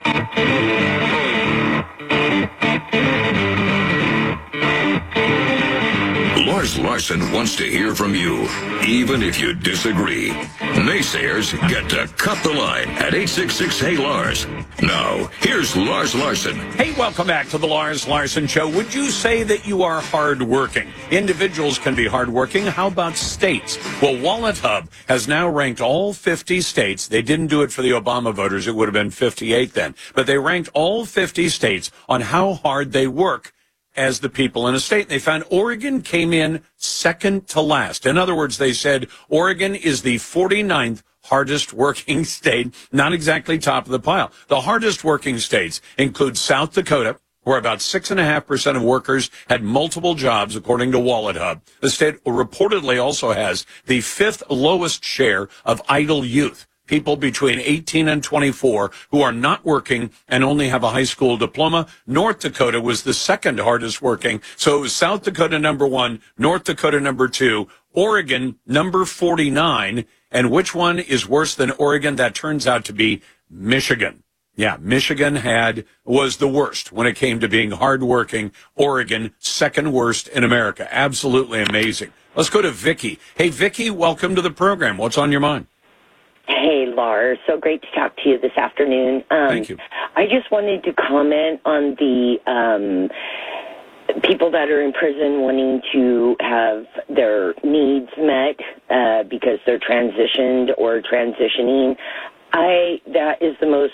Lars Larson wants to hear from you, even if you disagree. Naysayers get to cut the line at eight six six, hey Lars. Now, here's Lars Larson. Hey, welcome back to the Lars Larson Show. Would you say that you are hardworking? Individuals can be hardworking. How about states? Well, Wallet Hub has now ranked all fifty states. They didn't do it for the Obama voters. It would have been fifty-eight then. But they ranked all fifty states on how hard they work as the people in a state. They found Oregon came in second to last. In other words, they said Oregon is the forty-ninth hardest working state, not exactly top of the pile. The hardest working states include South Dakota, where about six point five percent of workers had multiple jobs, according to Wallet Hub. The state reportedly also has the fifth lowest share of idle youth, people between eighteen and twenty-four who are not working and only have a high school diploma. North Dakota was the second hardest working. So it was South Dakota number one, North Dakota number two, Oregon number forty-nine. And which one is worse than Oregon? That turns out to be Michigan. Yeah, Michigan had was the worst when it came to being hardworking. Oregon, second worst in America. Absolutely amazing. Let's go to Vicky. Hey, Vicky, welcome to the program. What's on your mind? Hey, Lars. So great to talk to you this afternoon. Um, Thank you. I just wanted to comment on the um, people that are in prison wanting to have their needs met uh, because they're transitioned or transitioning. I that is the most.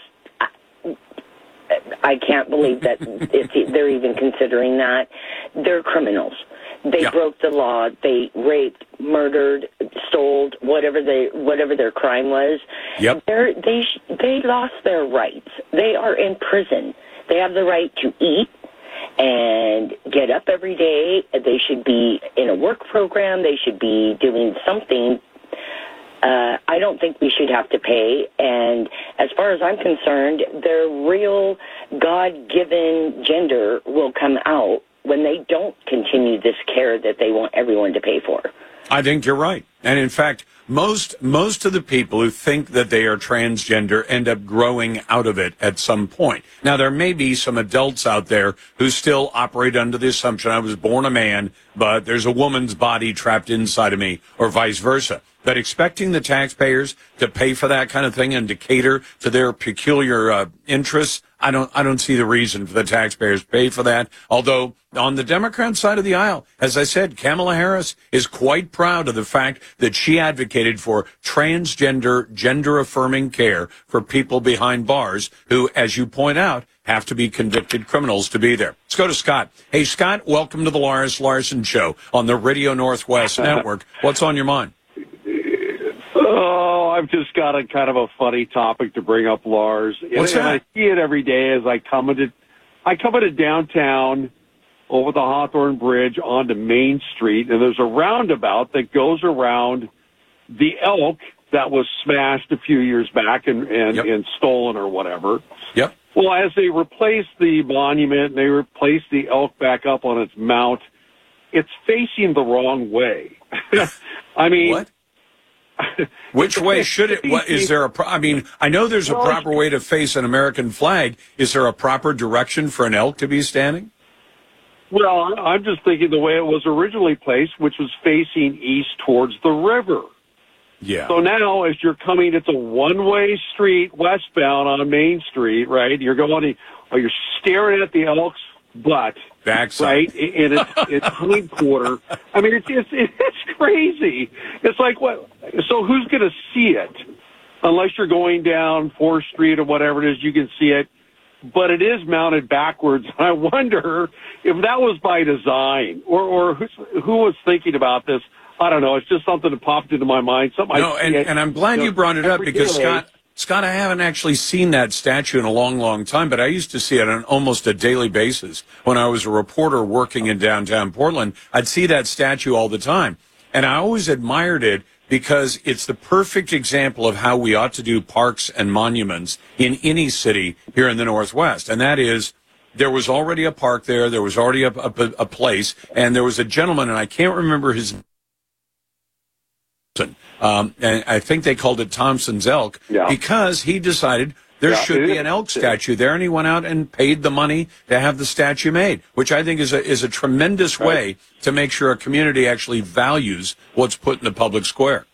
I can't believe that it's, they're even considering that. They're criminals. They yeah. broke the law. They raped, murdered, stole, whatever they whatever their crime was. Yep. They're, they they lost their rights. They are in prison. They have the right to eat and get up every day. They should be in a work program. They should be doing something. Uh, I don't think we should have to pay. And as far as I'm concerned, their real God-given gender will come out when they don't continue this care that they want everyone to pay for. I think you're right. And in fact, most most of the people who think that they are transgender end up growing out of it at some point. Now, there may be some adults out there who still operate under the assumption I was born a man, but there's a woman's body trapped inside of me, or vice versa. But expecting the taxpayers to pay for that kind of thing and to cater to their peculiar uh, interests, I don't I don't see the reason for the taxpayers to pay for that. Although on the Democrat side of the aisle, as I said, Kamala Harris is quite proud of the fact that she advocated for transgender, gender-affirming care for people behind bars who, as you point out, have to be convicted criminals to be there. Let's go to Scott. Hey, Scott, welcome to the Lars Larson Show on the Radio Northwest Network. What's on your mind? Oh, I've just got a kind of a funny topic to bring up, Lars. What's and, that? and I see it every day as I come into, I come into downtown over the Hawthorne Bridge onto Main Street, and there's a roundabout that goes around the Elk that was smashed a few years back and, and, Yep. and stolen or whatever. Yep. Well, as they replace the monument and they replace the Elk back up on its mount, it's facing the wrong way. I mean... What? Which way should it? What, is there a? Pro, I mean, I know there's a proper way to face an American flag. Is there a proper direction for an elk to be standing? Well, I'm just thinking the way it was originally placed, which was facing east towards the river. Yeah. So now, as you're coming, it's a one-way street westbound on Main Street, right? You're going, or you're staring at the elk's butt, backside, right? In its, its hind quarter. I mean, it's, it's it's crazy. It's like what? So who's going to see it? Unless you're going down fourth Street or whatever it is, you can see it. But it is mounted backwards. I wonder if that was by design, or or who's, who was thinking about this. I don't know. It's just something that popped into my mind. Something No, I and, see it, and I'm glad you, you know, brought it up every because day. Scott, Scott, I haven't actually seen that statue in a long, long time, but I used to see it on almost a daily basis. When I was a reporter working in downtown Portland, I'd see that statue all the time. And I always admired it because it's the perfect example of how we ought to do parks and monuments in any city here in the Northwest. And that is, there was already a park there, there was already a, a, a place, and there was a gentleman, and I can't remember his name. Um, and I think they called it Thompson's Elk Yeah. because he decided there Yeah, should it be is. an elk statue there, and he went out and paid the money to have the statue made, which I think is a is a tremendous Right. way to make sure a community actually values what's put in the public square.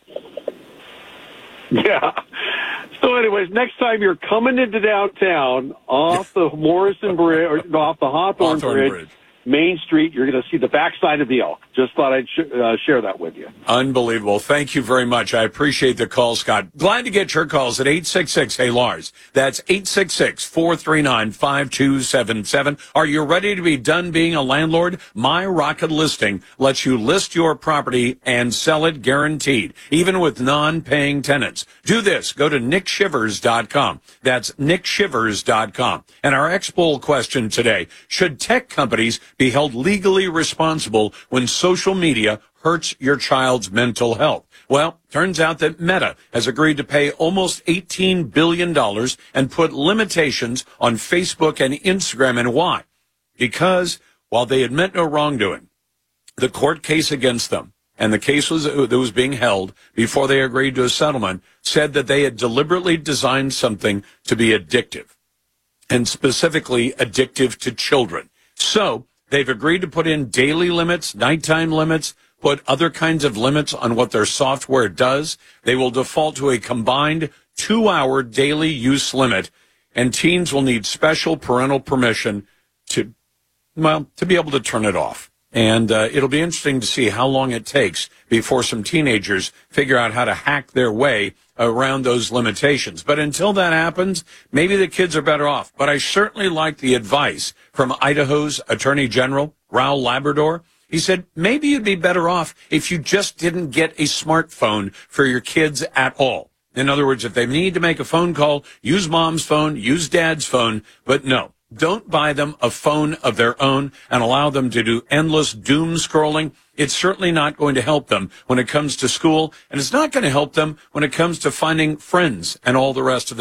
Yeah. So, anyways, next time you're coming into downtown off the Morrison Bridge, or no, off the Hawthorne, Hawthorne Bridge, Bridge. Main Street, you're going to see the backside of the elk. Just thought I'd sh- uh, share that with you. Unbelievable. Thank you very much. I appreciate the call, Scott. Glad to get your calls at eight six six, hey, Lars. That's eight six six, four three nine, five two seven seven. Are you ready to be done being a landlord? My Rocket Listing lets you list your property and sell it guaranteed, even with non-paying tenants. Do this. Go to nick shivers dot com. That's nick shivers dot com. And our X-Poll question today, should tech companies be held legally responsible when social media hurts your child's mental health? Well, turns out that Meta has agreed to pay almost eighteen billion dollars and put limitations on Facebook and Instagram. And why? Because while they admit no wrongdoing, the court case against them, and the case was, that was being held before they agreed to a settlement, said that they had deliberately designed something to be addictive, and specifically addictive to children. So they've agreed to put in daily limits, nighttime limits, put other kinds of limits on what their software does. They will default to a combined two-hour daily use limit, and teens will need special parental permission to, well, to be able to turn it off. And uh, it'll be interesting to see how long it takes before some teenagers figure out how to hack their way around those limitations. But until that happens, maybe the kids are better off. But I certainly like the advice from Idaho's Attorney General, Raul Labrador. He said, maybe you'd be better off if you just didn't get a smartphone for your kids at all. In other words, if they need to make a phone call, use mom's phone, use dad's phone, but no. Don't buy them a phone of their own and allow them to do endless doom scrolling. It's certainly not going to help them when it comes to school, and it's not going to help them when it comes to finding friends and all the rest of that.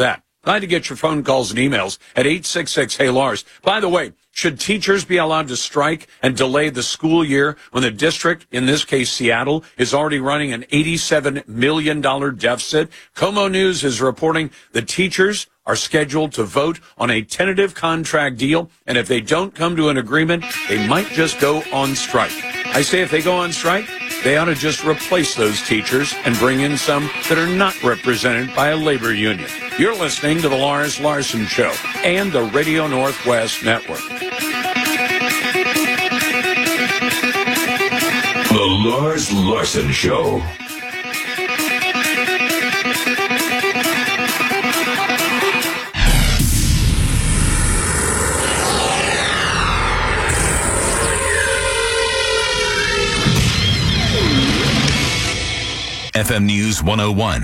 Glad to get your phone calls and emails at eight six six, hey Lars. By the way, should teachers be allowed to strike and delay the school year when the district, in this case Seattle, is already running an eighty-seven million dollars deficit? Como News is reporting the teachers are scheduled to vote on a tentative contract deal, and if they don't come to an agreement, they might just go on strike. I say if they go on strike, they ought to just replace those teachers and bring in some that are not represented by a labor union. You're listening to the Lars Larson Show and the Radio Northwest Network. The Lars Larson Show. F M News one oh one.